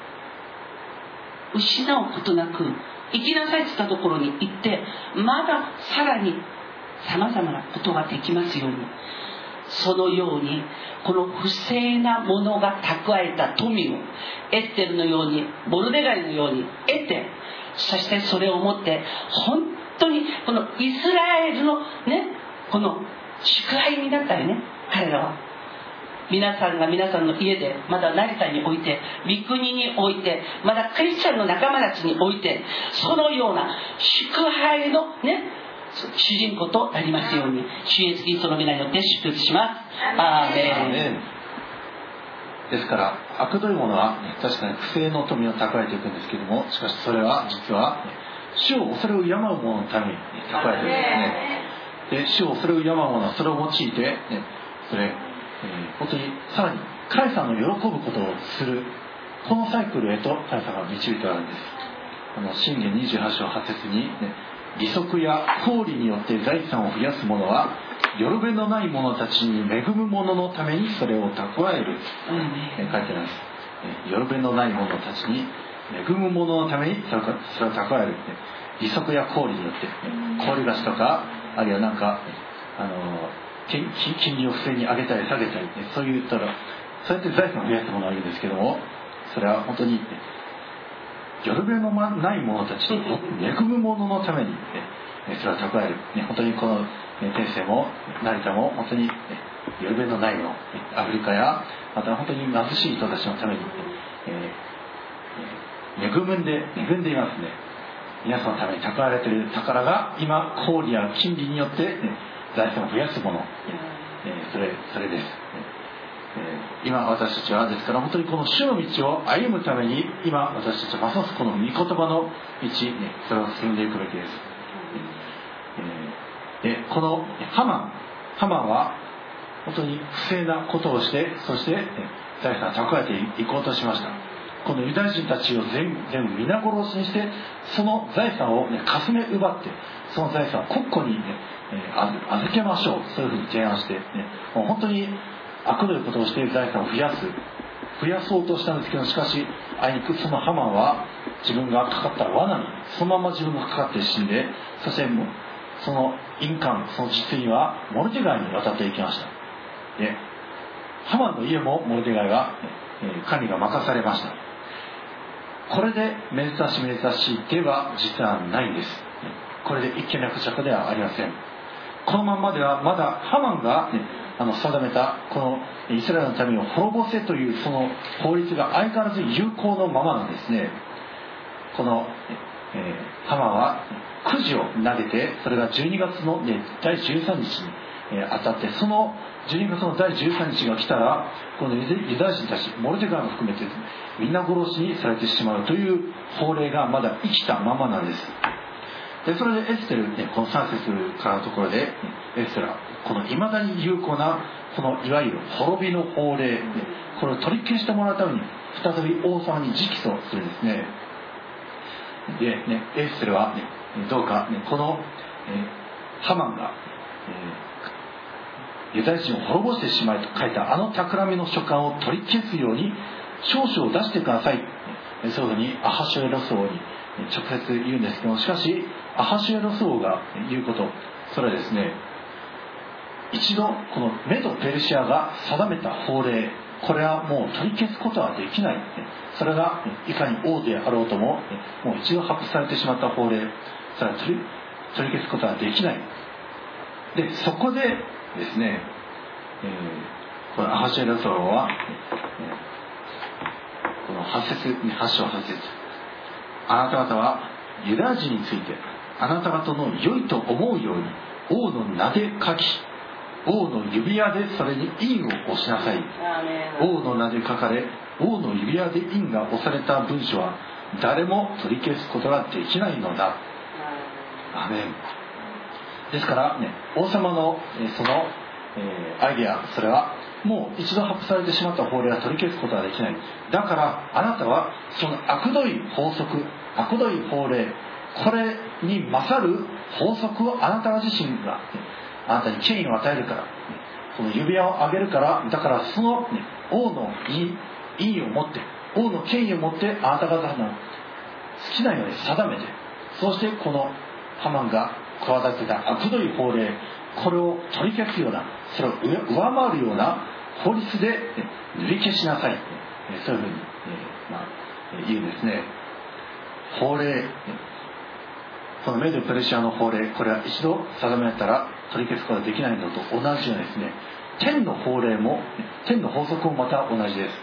失うことなく行きなさいといったところに行って、まださらにさまざまなことができますように、そのようにこの不正なものが蓄えた富をエステルのように、モルデガイのように得て、そしてそれを持って本当にこのイスラエルのね、この祝杯になったりね、彼らは皆さんが皆さんの家で、まだ成田において、御国において、まだクリスチャンの仲間たちにおいて、そのような祝杯のね、主人公となりますように、主イエスキリストの皆によって祝福します。アーメン。 ですから悪どいものは、ね、確かに不正の富を蓄えていくんですけども、しかしそれは実は、ね、主を恐れを敬う者のために、ね、蓄えているんですね。で、主を恐れを敬う者はそれを用いて、ね、それ、えー、本当にさらに神様の喜ぶことをする、このサイクルへと神様が導いてあるんです。あの箴言にじゅうはち章はち節に、ね、利息や公利によって財産を増やす者はよろべのない者たちに恵む者のためにそれを蓄える、うん、書いてあります。よろべのない者たちに恵む者のためにそれを蓄える、利息や公利によって、小売貸しとか、あるいはなんかあの金, 金利を不正に上げたり下げたり、そういうたらそうやって財産を増やす者がいるんですけども、それは本当によろべのない者たちに恵む者のために、ね、それは蓄える、ね、本当にこの天性も成田も本当によろべのない者、アフリカやまた本当に貧しい人たちのために、えー、恵んで恵んでいますね。皆さんのために蓄えられている宝が今公利や金利によって、ね、財産を増やすもの、えー、それそれです。えー、今私たちはですから本当にこの主の道を歩むために、今私たちはますますこの御言葉の道、ね、それを進んでいくべきです。えー、でこのハマンハマンは本当に不正なことをして、そして財産を蓄えていこうとしました。このユダヤ人たちを全部全部皆殺しにして、その財産を、ね、かすめ奪って、その財産を国庫に、ね、預けましょう、そういうふうに提案して、ね、もう本当に悪どいことをして財産を増やす増やそうとしたんですけど、しかしあいにくそのハマンは自分がかかった罠にそのまま自分がかかって死んで、そしてもうその印鑑、その実にはモルデガイに渡っていきました。でハマンの家もモルデガイが、えー、管理が任されました。これでめでたしめでたしでは実はないんです。これで一件落着ではありません。このままではまだハマンが、ね、あの定めたこのイスラエルの民を滅ぼせというその法律が相変わらず有効のままなんですね。この、えー、ハマンはくじを投げて、それがじゅうにがつの、ね、だいじゅうさんにちに、えー、当たって、そのじゅうにがつのだいじゅうさんにちが来たら、このユダヤ人たちモルデガイも含めてみんな殺しにされてしまうという法令がまだ生きたままなんです。でそれでエステル、ね、このさん節からのところでエステルはこのいまだに有効なこのいわゆる滅びの法令、ね、これを取り消してもらうために再び王様に直訴するんですね。で、ね、エステルは、ね、どうか、ね、この、えー、ハマンが、えー、ユダヤ人を滅ぼしてしまいと書いたあの企みの書簡を取り消すように証書を出してください、そういうふうにアハシュエロス王に直接言うんですけど、しかしアハシュエロス王が言うこと、それはですね、一度このメド・ペルシアが定めた法令、これはもう取り消すことはできない。それがいかに王であろうとも、もう一度発布されてしまった法令、それは取り、取り消すことはできない。で、そこでですね、えー、このアハシュエロス王は、このはち節、はち章はち節、あなた方はユダヤ人についてあなた方の良いと思うように王の名で書き、王の指輪でそれに印を押しなさい。王の名で書かれ、王の指輪で印が押された文書は誰も取り消すことができないのだ。アメン。ですからね、王様のその、えー、アイデア、それはもう一度発布されてしまった法令は取り消すことができない。だからあなたはその悪どい法則、悪どい法令、これに勝る法則をあなた自身が、ね、あなたに権威を与えるから、この指輪をあげるから、だからその、ね、王の意を持って、王の権威を持ってあなた方の好きなように定めて、そしてこのハマンが企てた悪どい法令、これを取り消すような、それを上回るような法律で、ね、塗り消しなさい、そういうふうに、えーまあ、言うんですね。法令、このメド・ペルシアの法令、これは一度定められたら取り消すことができないのと同じようにですね、天の法令も、天の法則もまた同じです。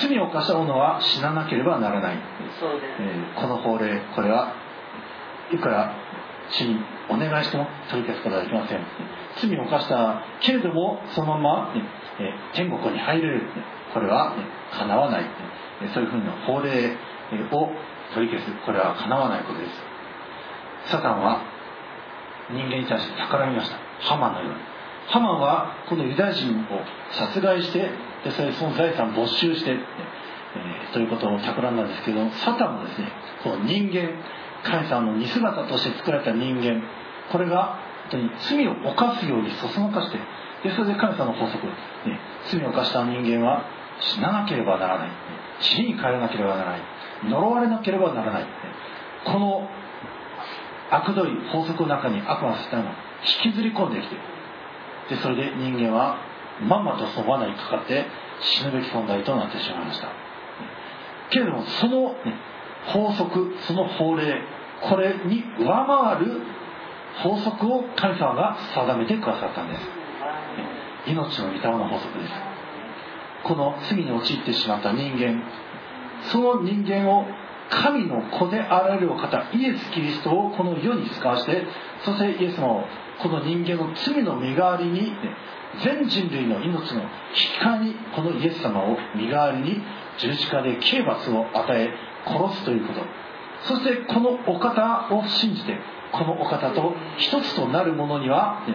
罪を犯した者は死ななければならない。そうです、えー、この法令、これはいくら主にお願いしても取り消すことができません。罪を犯したけれどもそのまま、ねえー、天国に入れる、これは、ね、叶わない、えー、そういうふうな法令を取り消す、これは叶わないことです。サタンは人間に対して企みました。ハマンのように。ハマンはこのユダヤ人を殺害して、でそれその財産を没収して、えー、ということを企んだんですけど、サタンもですね、この人間、神様の似姿として作られた人間、これが本当に罪を犯すようにそそのかして、でそれで神様の法則、ね、罪を犯した人間は死ななければならない、死に帰らなければならない、呪われなければならない、この悪どい法則の中に悪魔のサタンが引きずり込んできて、でそれで人間はまんまとその罠にかかって死ぬべき存在となってしまいました。けれどもその、ね、法則、その法令、これに上回る法則を神様が定めてくださったんです。命の御霊の法則です。この罪に陥ってしまった人間、その人間を神の子であられるお方イエス・キリストをこの世に使わして、そしてイエス様をこの人間の罪の身代わりに、全人類の命の引き換えにこのイエス様を身代わりに十字架で刑罰を与え殺すということ、そしてこのお方を信じてこのお方と一つとなる者には、ね、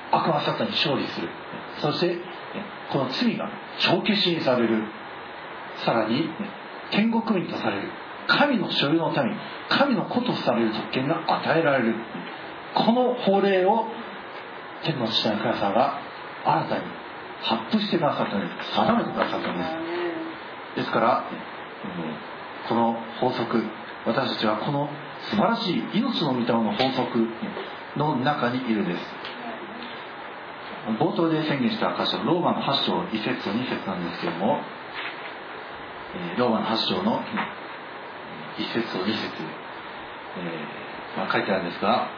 悪魔サタンに勝利する。そしてこの罪が帳消しにされる。さらに天国民とされる。神の所有の民、神の子とされる特権が与えられる。この法令を天の父なる神様が新たに発布してくださったんです。定めてくださったんです。ですから、この法則、私たちはこの素晴らしい命の御霊の法則の中にいるんです。冒頭で宣言した箇所、ローマのはち章いち節とに節なんですけれども、ローマのはち章のいち節とに節、えーまあ、書いてあるんですが、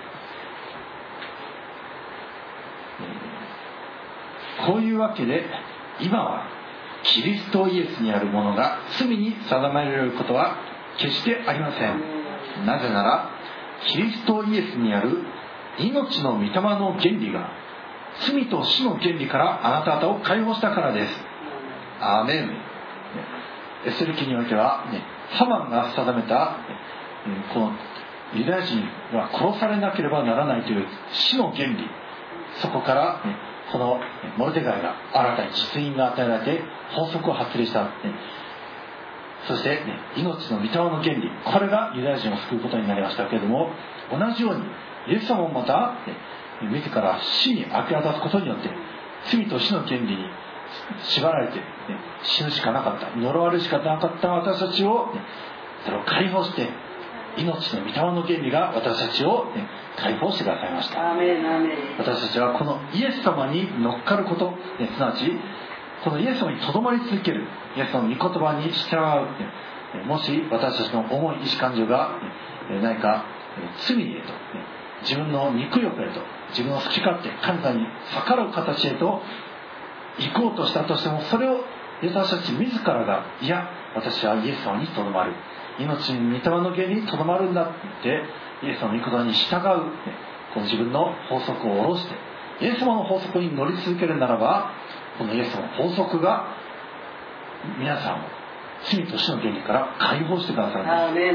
こういうわけで今はキリストイエスにあるものが罪に定められることは決してありません。なぜならキリストイエスにある命の御霊の原理が罪と死の原理からあなた方を解放したからです。アーメン。エステル記においては、ね、ハマンが定めたこのユダヤ人は殺されなければならないという死の原理、そこから、ね、このモルデカイが新たに実印が与えられて法則を発令した、ね、そして、ね、命の御霊の原理、これがユダヤ人を救うことになりましたけれども、同じようにイエス様もまた、ね、自ら死に明け渡すことによって罪と死の原理に縛られて、ね、死ぬしかなかった、呪われるしかなかった私たちを、ね、それを解放して、命の御霊の原理が私たちを、ね、解放してくださいました。私たちはこのイエス様に乗っかること、ね、すなわちこのイエス様にとどまり続ける、イエス様の御言葉に従う、ね、もし私たちの重い意志感情が、ね、何か罪へと、ね、自分の肉欲へと、自分の好き勝手神様に逆らう形へと行こうとしたとしても、それを私たち自らが、いや私はイエス様にとどまる、命に御霊の原理にとどまるんだって言ってイエス様の御言葉に従う、この自分の法則を下ろしてイエス様の法則に乗り続けるならば、このイエス様の法則が皆さんを罪と死の原理から解放してくださるんです。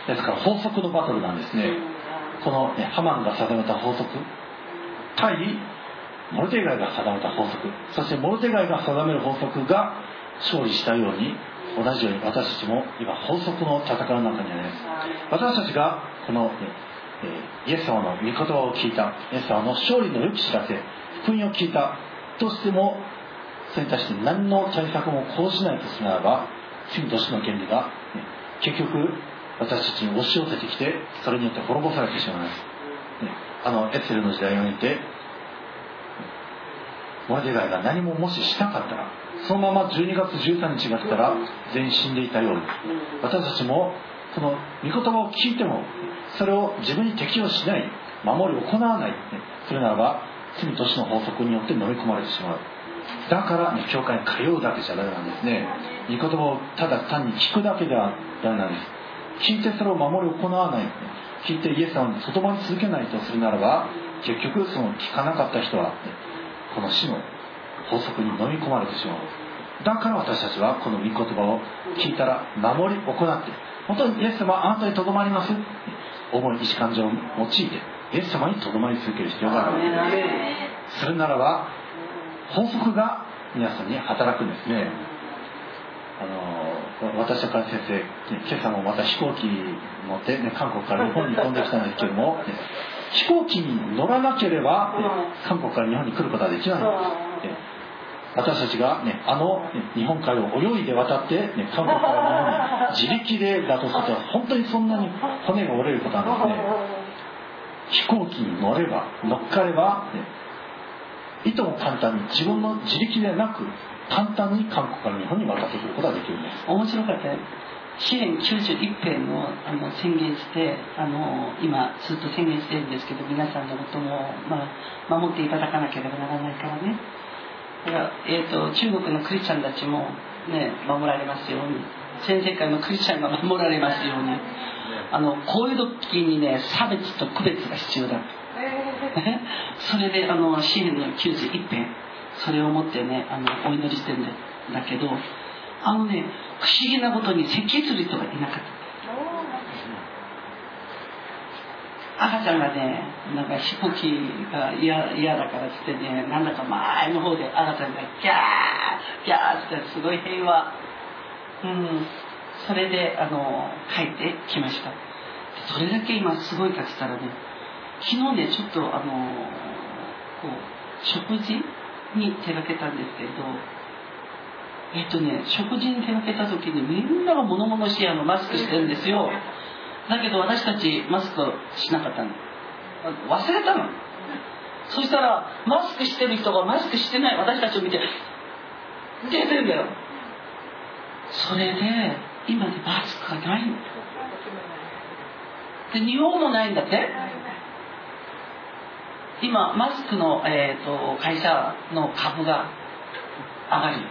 ですから法則のバトルなんですね。この、ね、ハマンが定めた法則対モルデカイが定めた法則、そしてモルデカイが定める法則が勝利したように、同じように私たちも今法則の戦いの中にあります。私たちがこの、えー、イエス様の御言葉を聞いた、イエス様の勝利の良き知らせ、福音を聞いたとしても、それに対して何の対策も講じないとするならば、罪と死の原理が、ね、結局私たちに押し寄せてきて、それによって滅ぼされてしまいます、ね、あのエツェルの時代においてモルデカイが何ももししなかったら、そのままじゅうにがつじゅうさんにちが来たら全員死んでいたように、私たちもこの御言葉を聞いてもそれを自分に適用しない、守り行わない、それならば罪と死の法則によって飲み込まれてしまう。だから、ね、教会に通うだけじゃダメなんですね。御言葉をただ単に聞くだけではダメなんです。聞いてそれを守り行わない、聞いてイエス様にとどまり続けないとするならば、結局その聞かなかった人は、ね、この死の法則に飲み込まれてしまう。だから私たちはこの御言葉を聞いたら守り行って、本当にイエス様はあなたにとどまります、重い意志感情を用いてイエス様にとどまり続ける必要がある。それならば法則が皆さんに働くんですね。あの私とか先生、今朝もまた飛行機に乗って、ね、韓国から日本に飛んできたんですけども、ね、飛行機に乗らなければ、ね、韓国から日本に来ることはできないんです、ね、私たちが、ね、あの、ね、日本海を泳いで渡って、ね、韓国から日本に自力でだとすると本当にそんなに骨が折れることなんですね。飛行機に乗れば乗っかれば、ね、いとも簡単に自分の自力でなく簡単に韓国から日本に渡ってくることができるんです。 面白かったよ。詩編きゅうじゅういち編をあの宣言して、あの今ずっと宣言してるんですけど、皆さんのことも、まあ、守っていただかなければならないからね。だから、えーと、中国のクリスチャンたちも、ね、守られますように、全世界のクリスチャンが守られますように、あのこういう時にね、差別と区別が必要だ。それであの詩編のきゅうじゅういち編、それをもってね、あのお祈りしてるんだけど、あのね、不思議なことに脊髄人がいなかった。 赤ちゃんがね、なんか飛行機が嫌嫌だからっつってね、なんだか前の方で赤ちゃんがギャーギャーってすごい平和、うん、それであの帰ってきました。それだけ今すごいかって言ったらね、昨日ねちょっとあのこう食事に出かけたんですけれど、えっとね食事に出かけた時にみんなが物々しいあのマスクしてるんですよ。だけど私たちマスクしなかったの、忘れたの。そしたらマスクしてる人がマスクしてない私たちを見て出てるんだよ。それで今ねマスクがないので、日本もないんだって。今マスクの、えー、と会社の株が上がり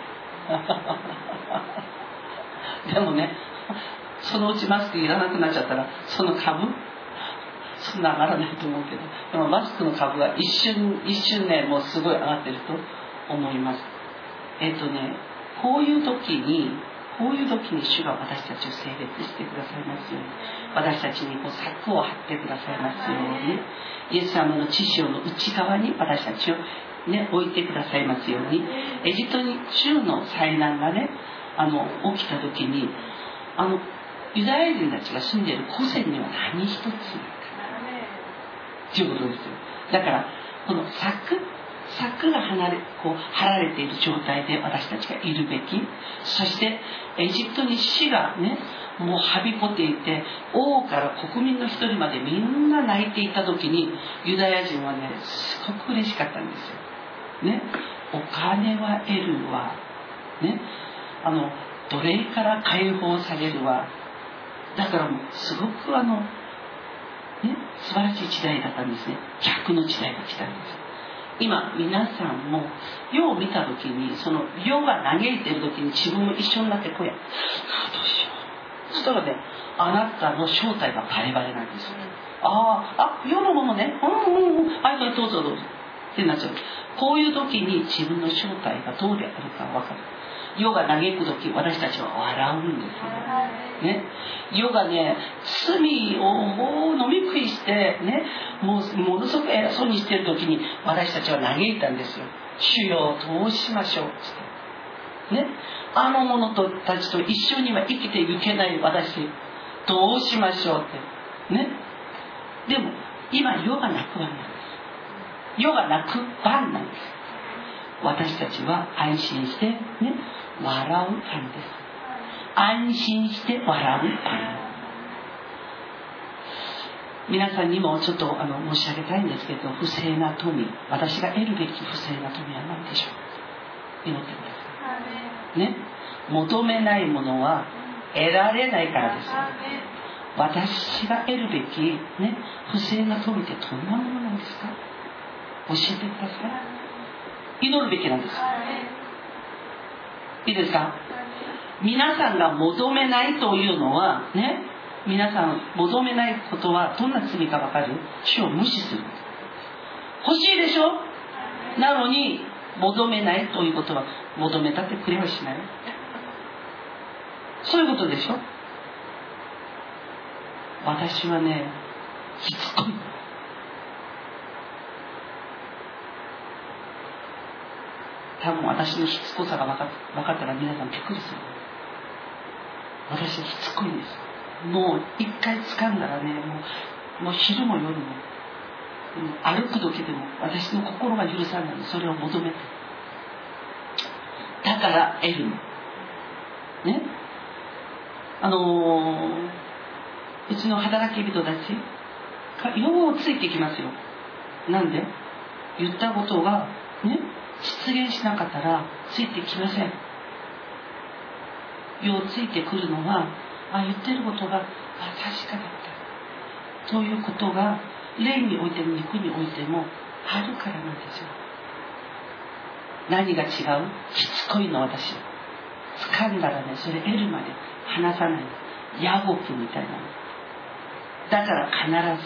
でもね、そのうちマスクいらなくなっちゃったらその株そんな上がらないと思うけど、でもマスクの株が一瞬一瞬ねもうすごい上がってると思います。えっ、ー、とねこういう時にこういう時に主が私たちを聖別してくださいますように、私たちにこう柵を張ってくださいますように、イエス様の血潮の内側に私たちを、ね、置いてくださいますように、エジプトに銃の災難がねあの起きた時にあのユダヤ人たちが住んでいる古線には何一つないということですよ。だからこの柵柵が離れこう張られている状態で私たちがいるべき。そしてエジプトに死がねもうはびこっていて、王から国民の一人までみんな泣いていた時にユダヤ人はねすごく嬉しかったんですよ、ね、お金は得るわ、ね、あの奴隷から解放されるわ。だからもうすごくあの、ね、素晴らしい時代だったんですね。逆の時代が来たんです。今皆さんも世を見た時に、その世が嘆いている時に自分も一緒になってこうや、ああどうしよう、そしたらねあなたの正体がバレバレなんですよ。ああ、あ世のものね、うんうんうん、はいはいどうぞどうぞってなっちゃう。こういう時に自分の正体がどうであるか分かる。世が嘆く時私たちは笑うんですよ、ね、世がね罪をもう飲み食いしてね、もうものすごく偉そうにしている時に私たちは嘆いたんですよ。主よどうしましょうってね、あの者たちと一緒には生きていけない私どうしましょうってね。でも今世が泣く番なんです。世が泣く番なんです。私たちは安心してね笑う番です。安心して笑う番。皆さんにもちょっとあの申し上げたいんですけど、不正な富、私が得るべき不正な富は何でしょう。祈ってくださいね。求めないものは得られないからですよ。私が得るべき、ね、不正な富ってどんなものなんですか。教えてください。祈るべきなんです。いいですか。皆さんが求めないというのはね、皆さん求めないことはどんな罪か分かる。主を無視する。欲しいでしょ。なのに求めないということは、求めたってくれはしない。そういうことでしょ。私はねしつこい。多分私のしつこさが分かったら皆さんびっくりする。私はしつこいです。もう一回掴んだらね、もう、もう昼も夜も歩く時でも私の心が許さないの。それを求めて、だから得るのね。あのー、うちの働き人たちようついてきますよ。なんで言ったことがね実現しなかったらついてきません。ようついてくるのは、あ言ってることがあ確かだったということが霊においても肉においてもあるからなんですよ。何が違う。しつこいの私。掴んだらねそれ得るまで離さない。ヤゴプみたいなの。だから必ず勝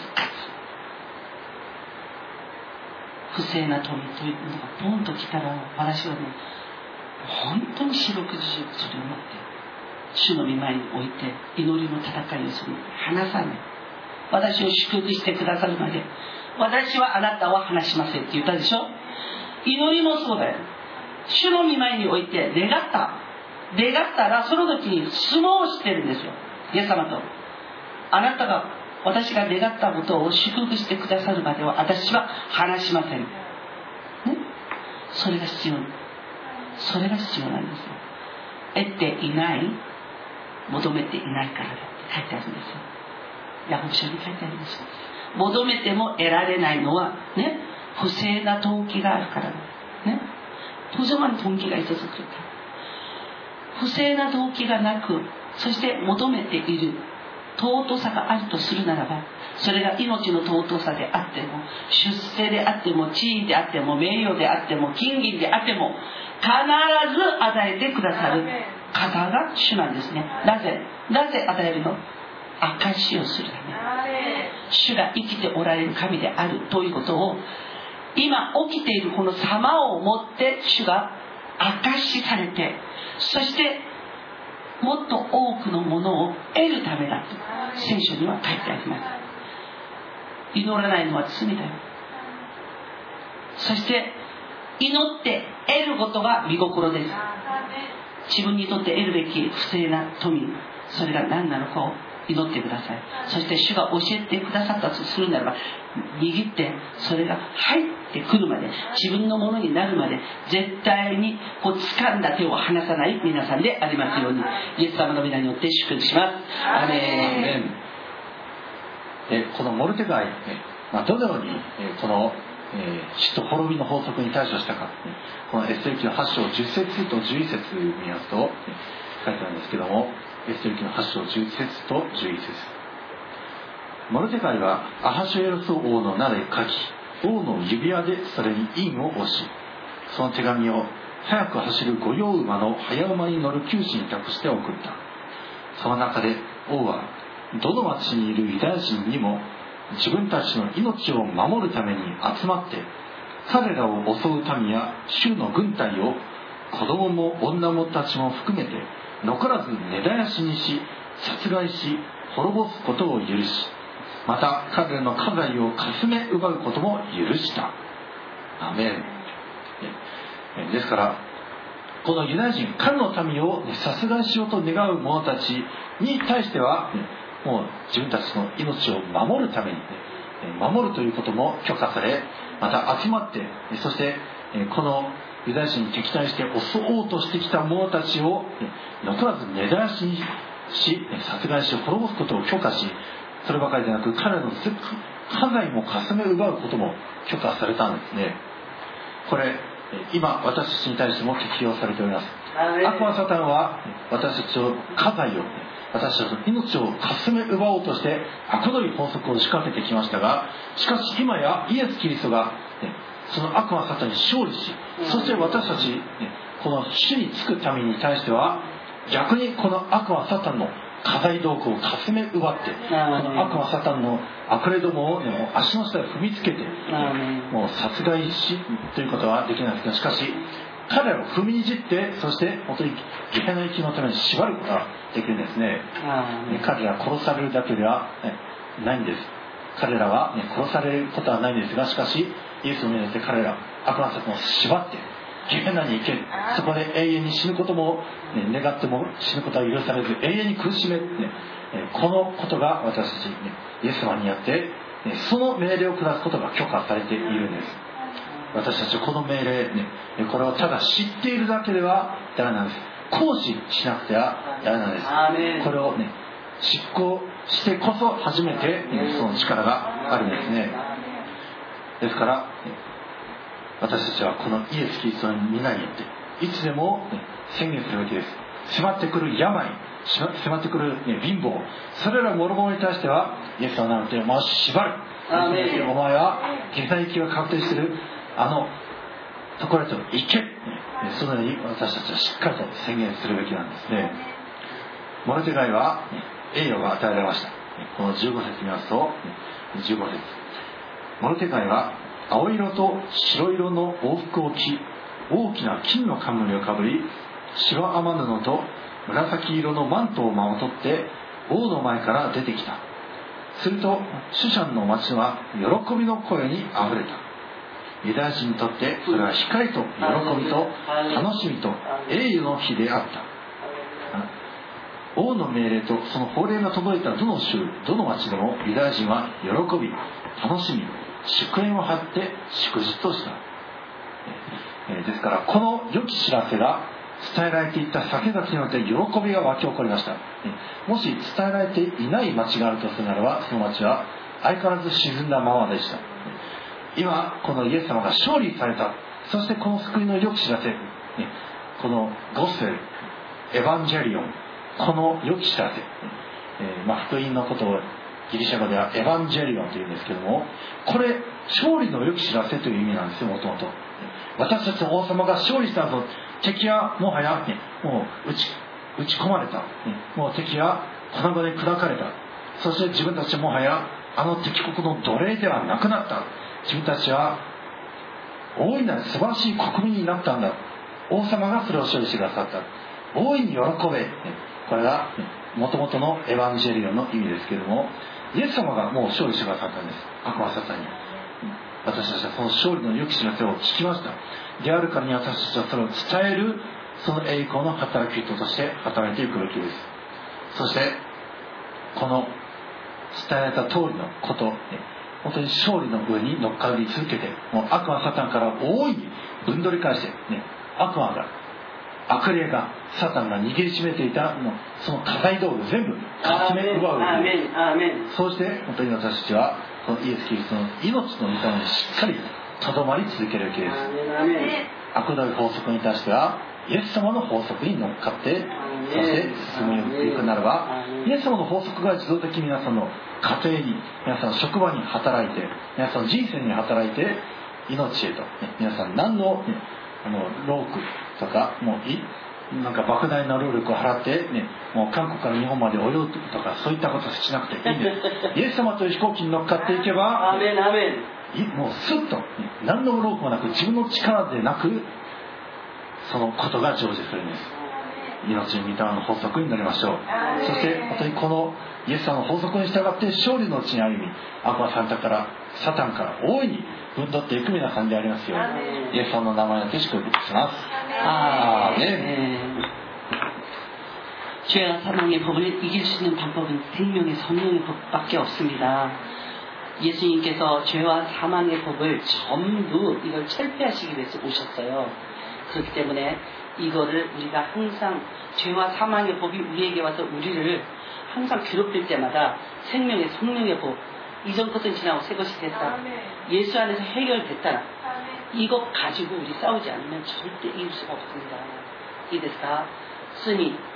つ。不正な富というのがポンと来たら、私はね本当に四六時中それを持って主の御前に置いて祈りの戦いをする。離さない。 私を祝福してくださるまで私はあなたを離しませんって言ったでしょ。祈りもそうだよ。主の御前において願った願ったらその時に相撲をしてるんですよ。イエス様とあなたが私が願ったことを祝福してくださるまでは私は離しません、ね、それが必要それが必要なんですよ。得ていない求めていないからだって書いてあるんですよ。ヤコブ書に書いてあります。求めても得られないのはね不正な動機があるからね。부정한 동기가 있어서 그렇다. 不正な動機がなくそして求めている尊さがあるとするならばそれが命の尊さであっても出世であっても地位であっても名誉であっても金銀であっても必ず与えてくださる方が主なんですね。なぜなぜ与えるの？証しをするため。主が生きておられる神であるということを今起きているこの様をもって主が証しされてそしてもっと多くのものを得るためだと聖書には書いてあります。祈らないのは罪だよ。そして祈って得ることが見心です。自分にとって得るべき不正な富それが何なのかを祈ってください。そして主が教えてくださったとするならば握ってそれが入ってくるまで自分のものになるまで絶対にこう掴んだ手を離さない皆さんでありますようにイエス様の皆によって祝福します。アメン。 えこのモルテガイ、まあ、どのようにこのえー、死と滅びの法則に対処したか、このエステル記のはち章じゅっ節とじゅういち節見ますと書いてあるんですけども、エステル記のはち章じゅういち節とじゅういち節。モルテカイはアハシュエロス王の名で書き王の指輪でそれに印を押しその手紙を速く走る御用馬の早馬に乗る騎士に託して送った。その中で王はどの町にいるユダヤ人にも自分たちの命を守るために集まって彼らを襲う民や衆の軍隊を子供も女もたちも含めて残らず根絶やしにし殺害し滅ぼすことを許しまた彼らの家財をかすめ奪うことも許した。アメン。ですからこのユダヤ人彼の民を殺害しようと願う者たちに対してはもう自分たちの命を守るために、ね、守るということも許可されまた集まってそしてこのユダヤ人に敵対して襲おうとしてきた者たちを残らず根絶やしにし殺害し滅ぼすことを許可しそればかりでなく彼らの家財もかすめ奪うことも許可されたんですね。これ今私たちに対しても適用されております。悪魔サタンは私たちの家財を私たちの命をかすめ奪おうとして悪どい法則を仕掛けてきましたがしかし今やイエス・キリストが、ね、その悪魔サタンに勝利しそして私たち、ね、この主につく民に対しては逆にこの悪魔サタンの家財道具をかすめ奪ってこの悪魔サタンの悪霊どもを、ね、もう足の下で踏みつけてもう殺害しということはできないですがしかし彼らを踏みにじってそして本当にゲヘナ生きのために縛ることができるんですね。彼らは殺されるだけでは、ね、ないんです。彼らは、ね、殺されることはないんですがしかしイエスを見て彼ら悪魔サタンを縛ってゲヘナに行けそこで永遠に死ぬことも、ね、願っても死ぬことは許されず永遠に苦しめ、ね、このことが私たち、ね、イエス様によって、ね、その命令を下すことが許可されているんです。私たちはこの命令、ね、これをただ知っているだけではダメなんです。行使しなくてはダメなんです。これを、ね、執行してこそ初めて、ね、その力があるんですね。ですから、ね、私たちはこのイエス・キリストの皆によっていつでも、ね、宣言するべきです。迫ってくる病迫ってくる、ね、貧乏それら諸々に対してはイエスはなのでもう縛るお前は下剤気が確定しているあのところへと行けそのように私たちはしっかりと宣言するべきなんですね。モルテガイは栄誉が与えられました。このじゅうご節見ますとじゅうご節モルテガイは青色と白色の往服を着大きな金の冠をかぶり白雨布と紫色のマントをまとって王の前から出てきた。 するとシュシャンの町は喜びの声にあふれた。ユダヤ人にとってそれは光と喜びと楽しみと栄誉の日であった。王の命令とその法令が届いたどの州どの町でもユダヤ人は喜び楽しみ祝宴を張って祝日とした。ですからこの良き知らせが伝えられていた先々によって喜びが湧き起こりました。もし伝えられていない町があるとするならば、その町は相変わらず沈んだままでした。今このイエス様が勝利された。そしてこの救いの良き知らせ、このゴスペルエヴァンジェリオン、この良き知らせ、えーまあ、福音のことをギリシャ語ではエヴァンジェリオンというんですけども、これ勝利の良き知らせという意味なんですよ。もともと私たちの王様が勝利したぞ、敵はもはや、ね、もう打ち、打ち込まれた、ね、もう敵は粉々に砕かれた。そして自分たちもはやあの敵国の奴隷ではなくなった。自分たちは大いなる素晴らしい国民になったんだ。王様がそれを勝利してくださった。大いに喜べ。これがもともとのエヴァンジェリオンの意味ですけれども、イエス様がもう勝利してくださったんです。悪魔サタンに。私たちはその勝利の良き知らせを聞きました。であるからに私たちはそれを伝える、その栄光の働き人として働いていくべきです。そしてこの伝えられた通りのこと、本当に勝利の上に乗っかり続けて、もう悪魔サタンから大いにぶんどり返して、ね、悪魔が悪霊がサタンが握りしめていたのその家財道具全部かすめ奪う。そうして本当に私たちはこのイエス・キリストの命の御霊にしっかりとどまり続けるべきです。悪どい法則に対してはイエス様の法則に乗っかって、そして進めていくならば、イエス様の法則が自動的に皆さんの家庭に、皆さんの職場に働いて、皆さんの人生に働いて命へと、ね、皆さん何の、ね、あの労苦とかもういなんか莫大な労力を払って、ね、もう韓国から日本まで泳ぐとかそういったことしなくていいんです。イエス様という飛行機に乗っかっていけば、アメンアメン、もうスッと、ね、何の労苦もなく自分の力でなくそのことが成就するんです。命の御霊の法則になりましょう。そして本当にこのイエス様の法則に従って勝利のうちに歩み、悪魔サンタからサタンから大いにぶんどっていく皆さんでありますように、イエス様の名前をよろしくお願いします。 아, 네. 죄와 사망의 법을 이길 수 있는 방법은 생명의 성령의 법밖에 없습니다. 예수님께서 죄와 사망의 법을 전부 이걸 철폐하시기 위해서 오셨어요. 그렇기 때문에 이거를 우리가 항상 죄와 사망의 법이 우리에게 와서 우리를 항상 괴롭힐 때마다 생명의 성령의 법, 이전 것은 지나고 새 것이 됐다, 예수 안에서 해결됐다, 이것 가지고 우리 싸우지 않으면 절대 이길 수가 없습니다. 이ですか、主に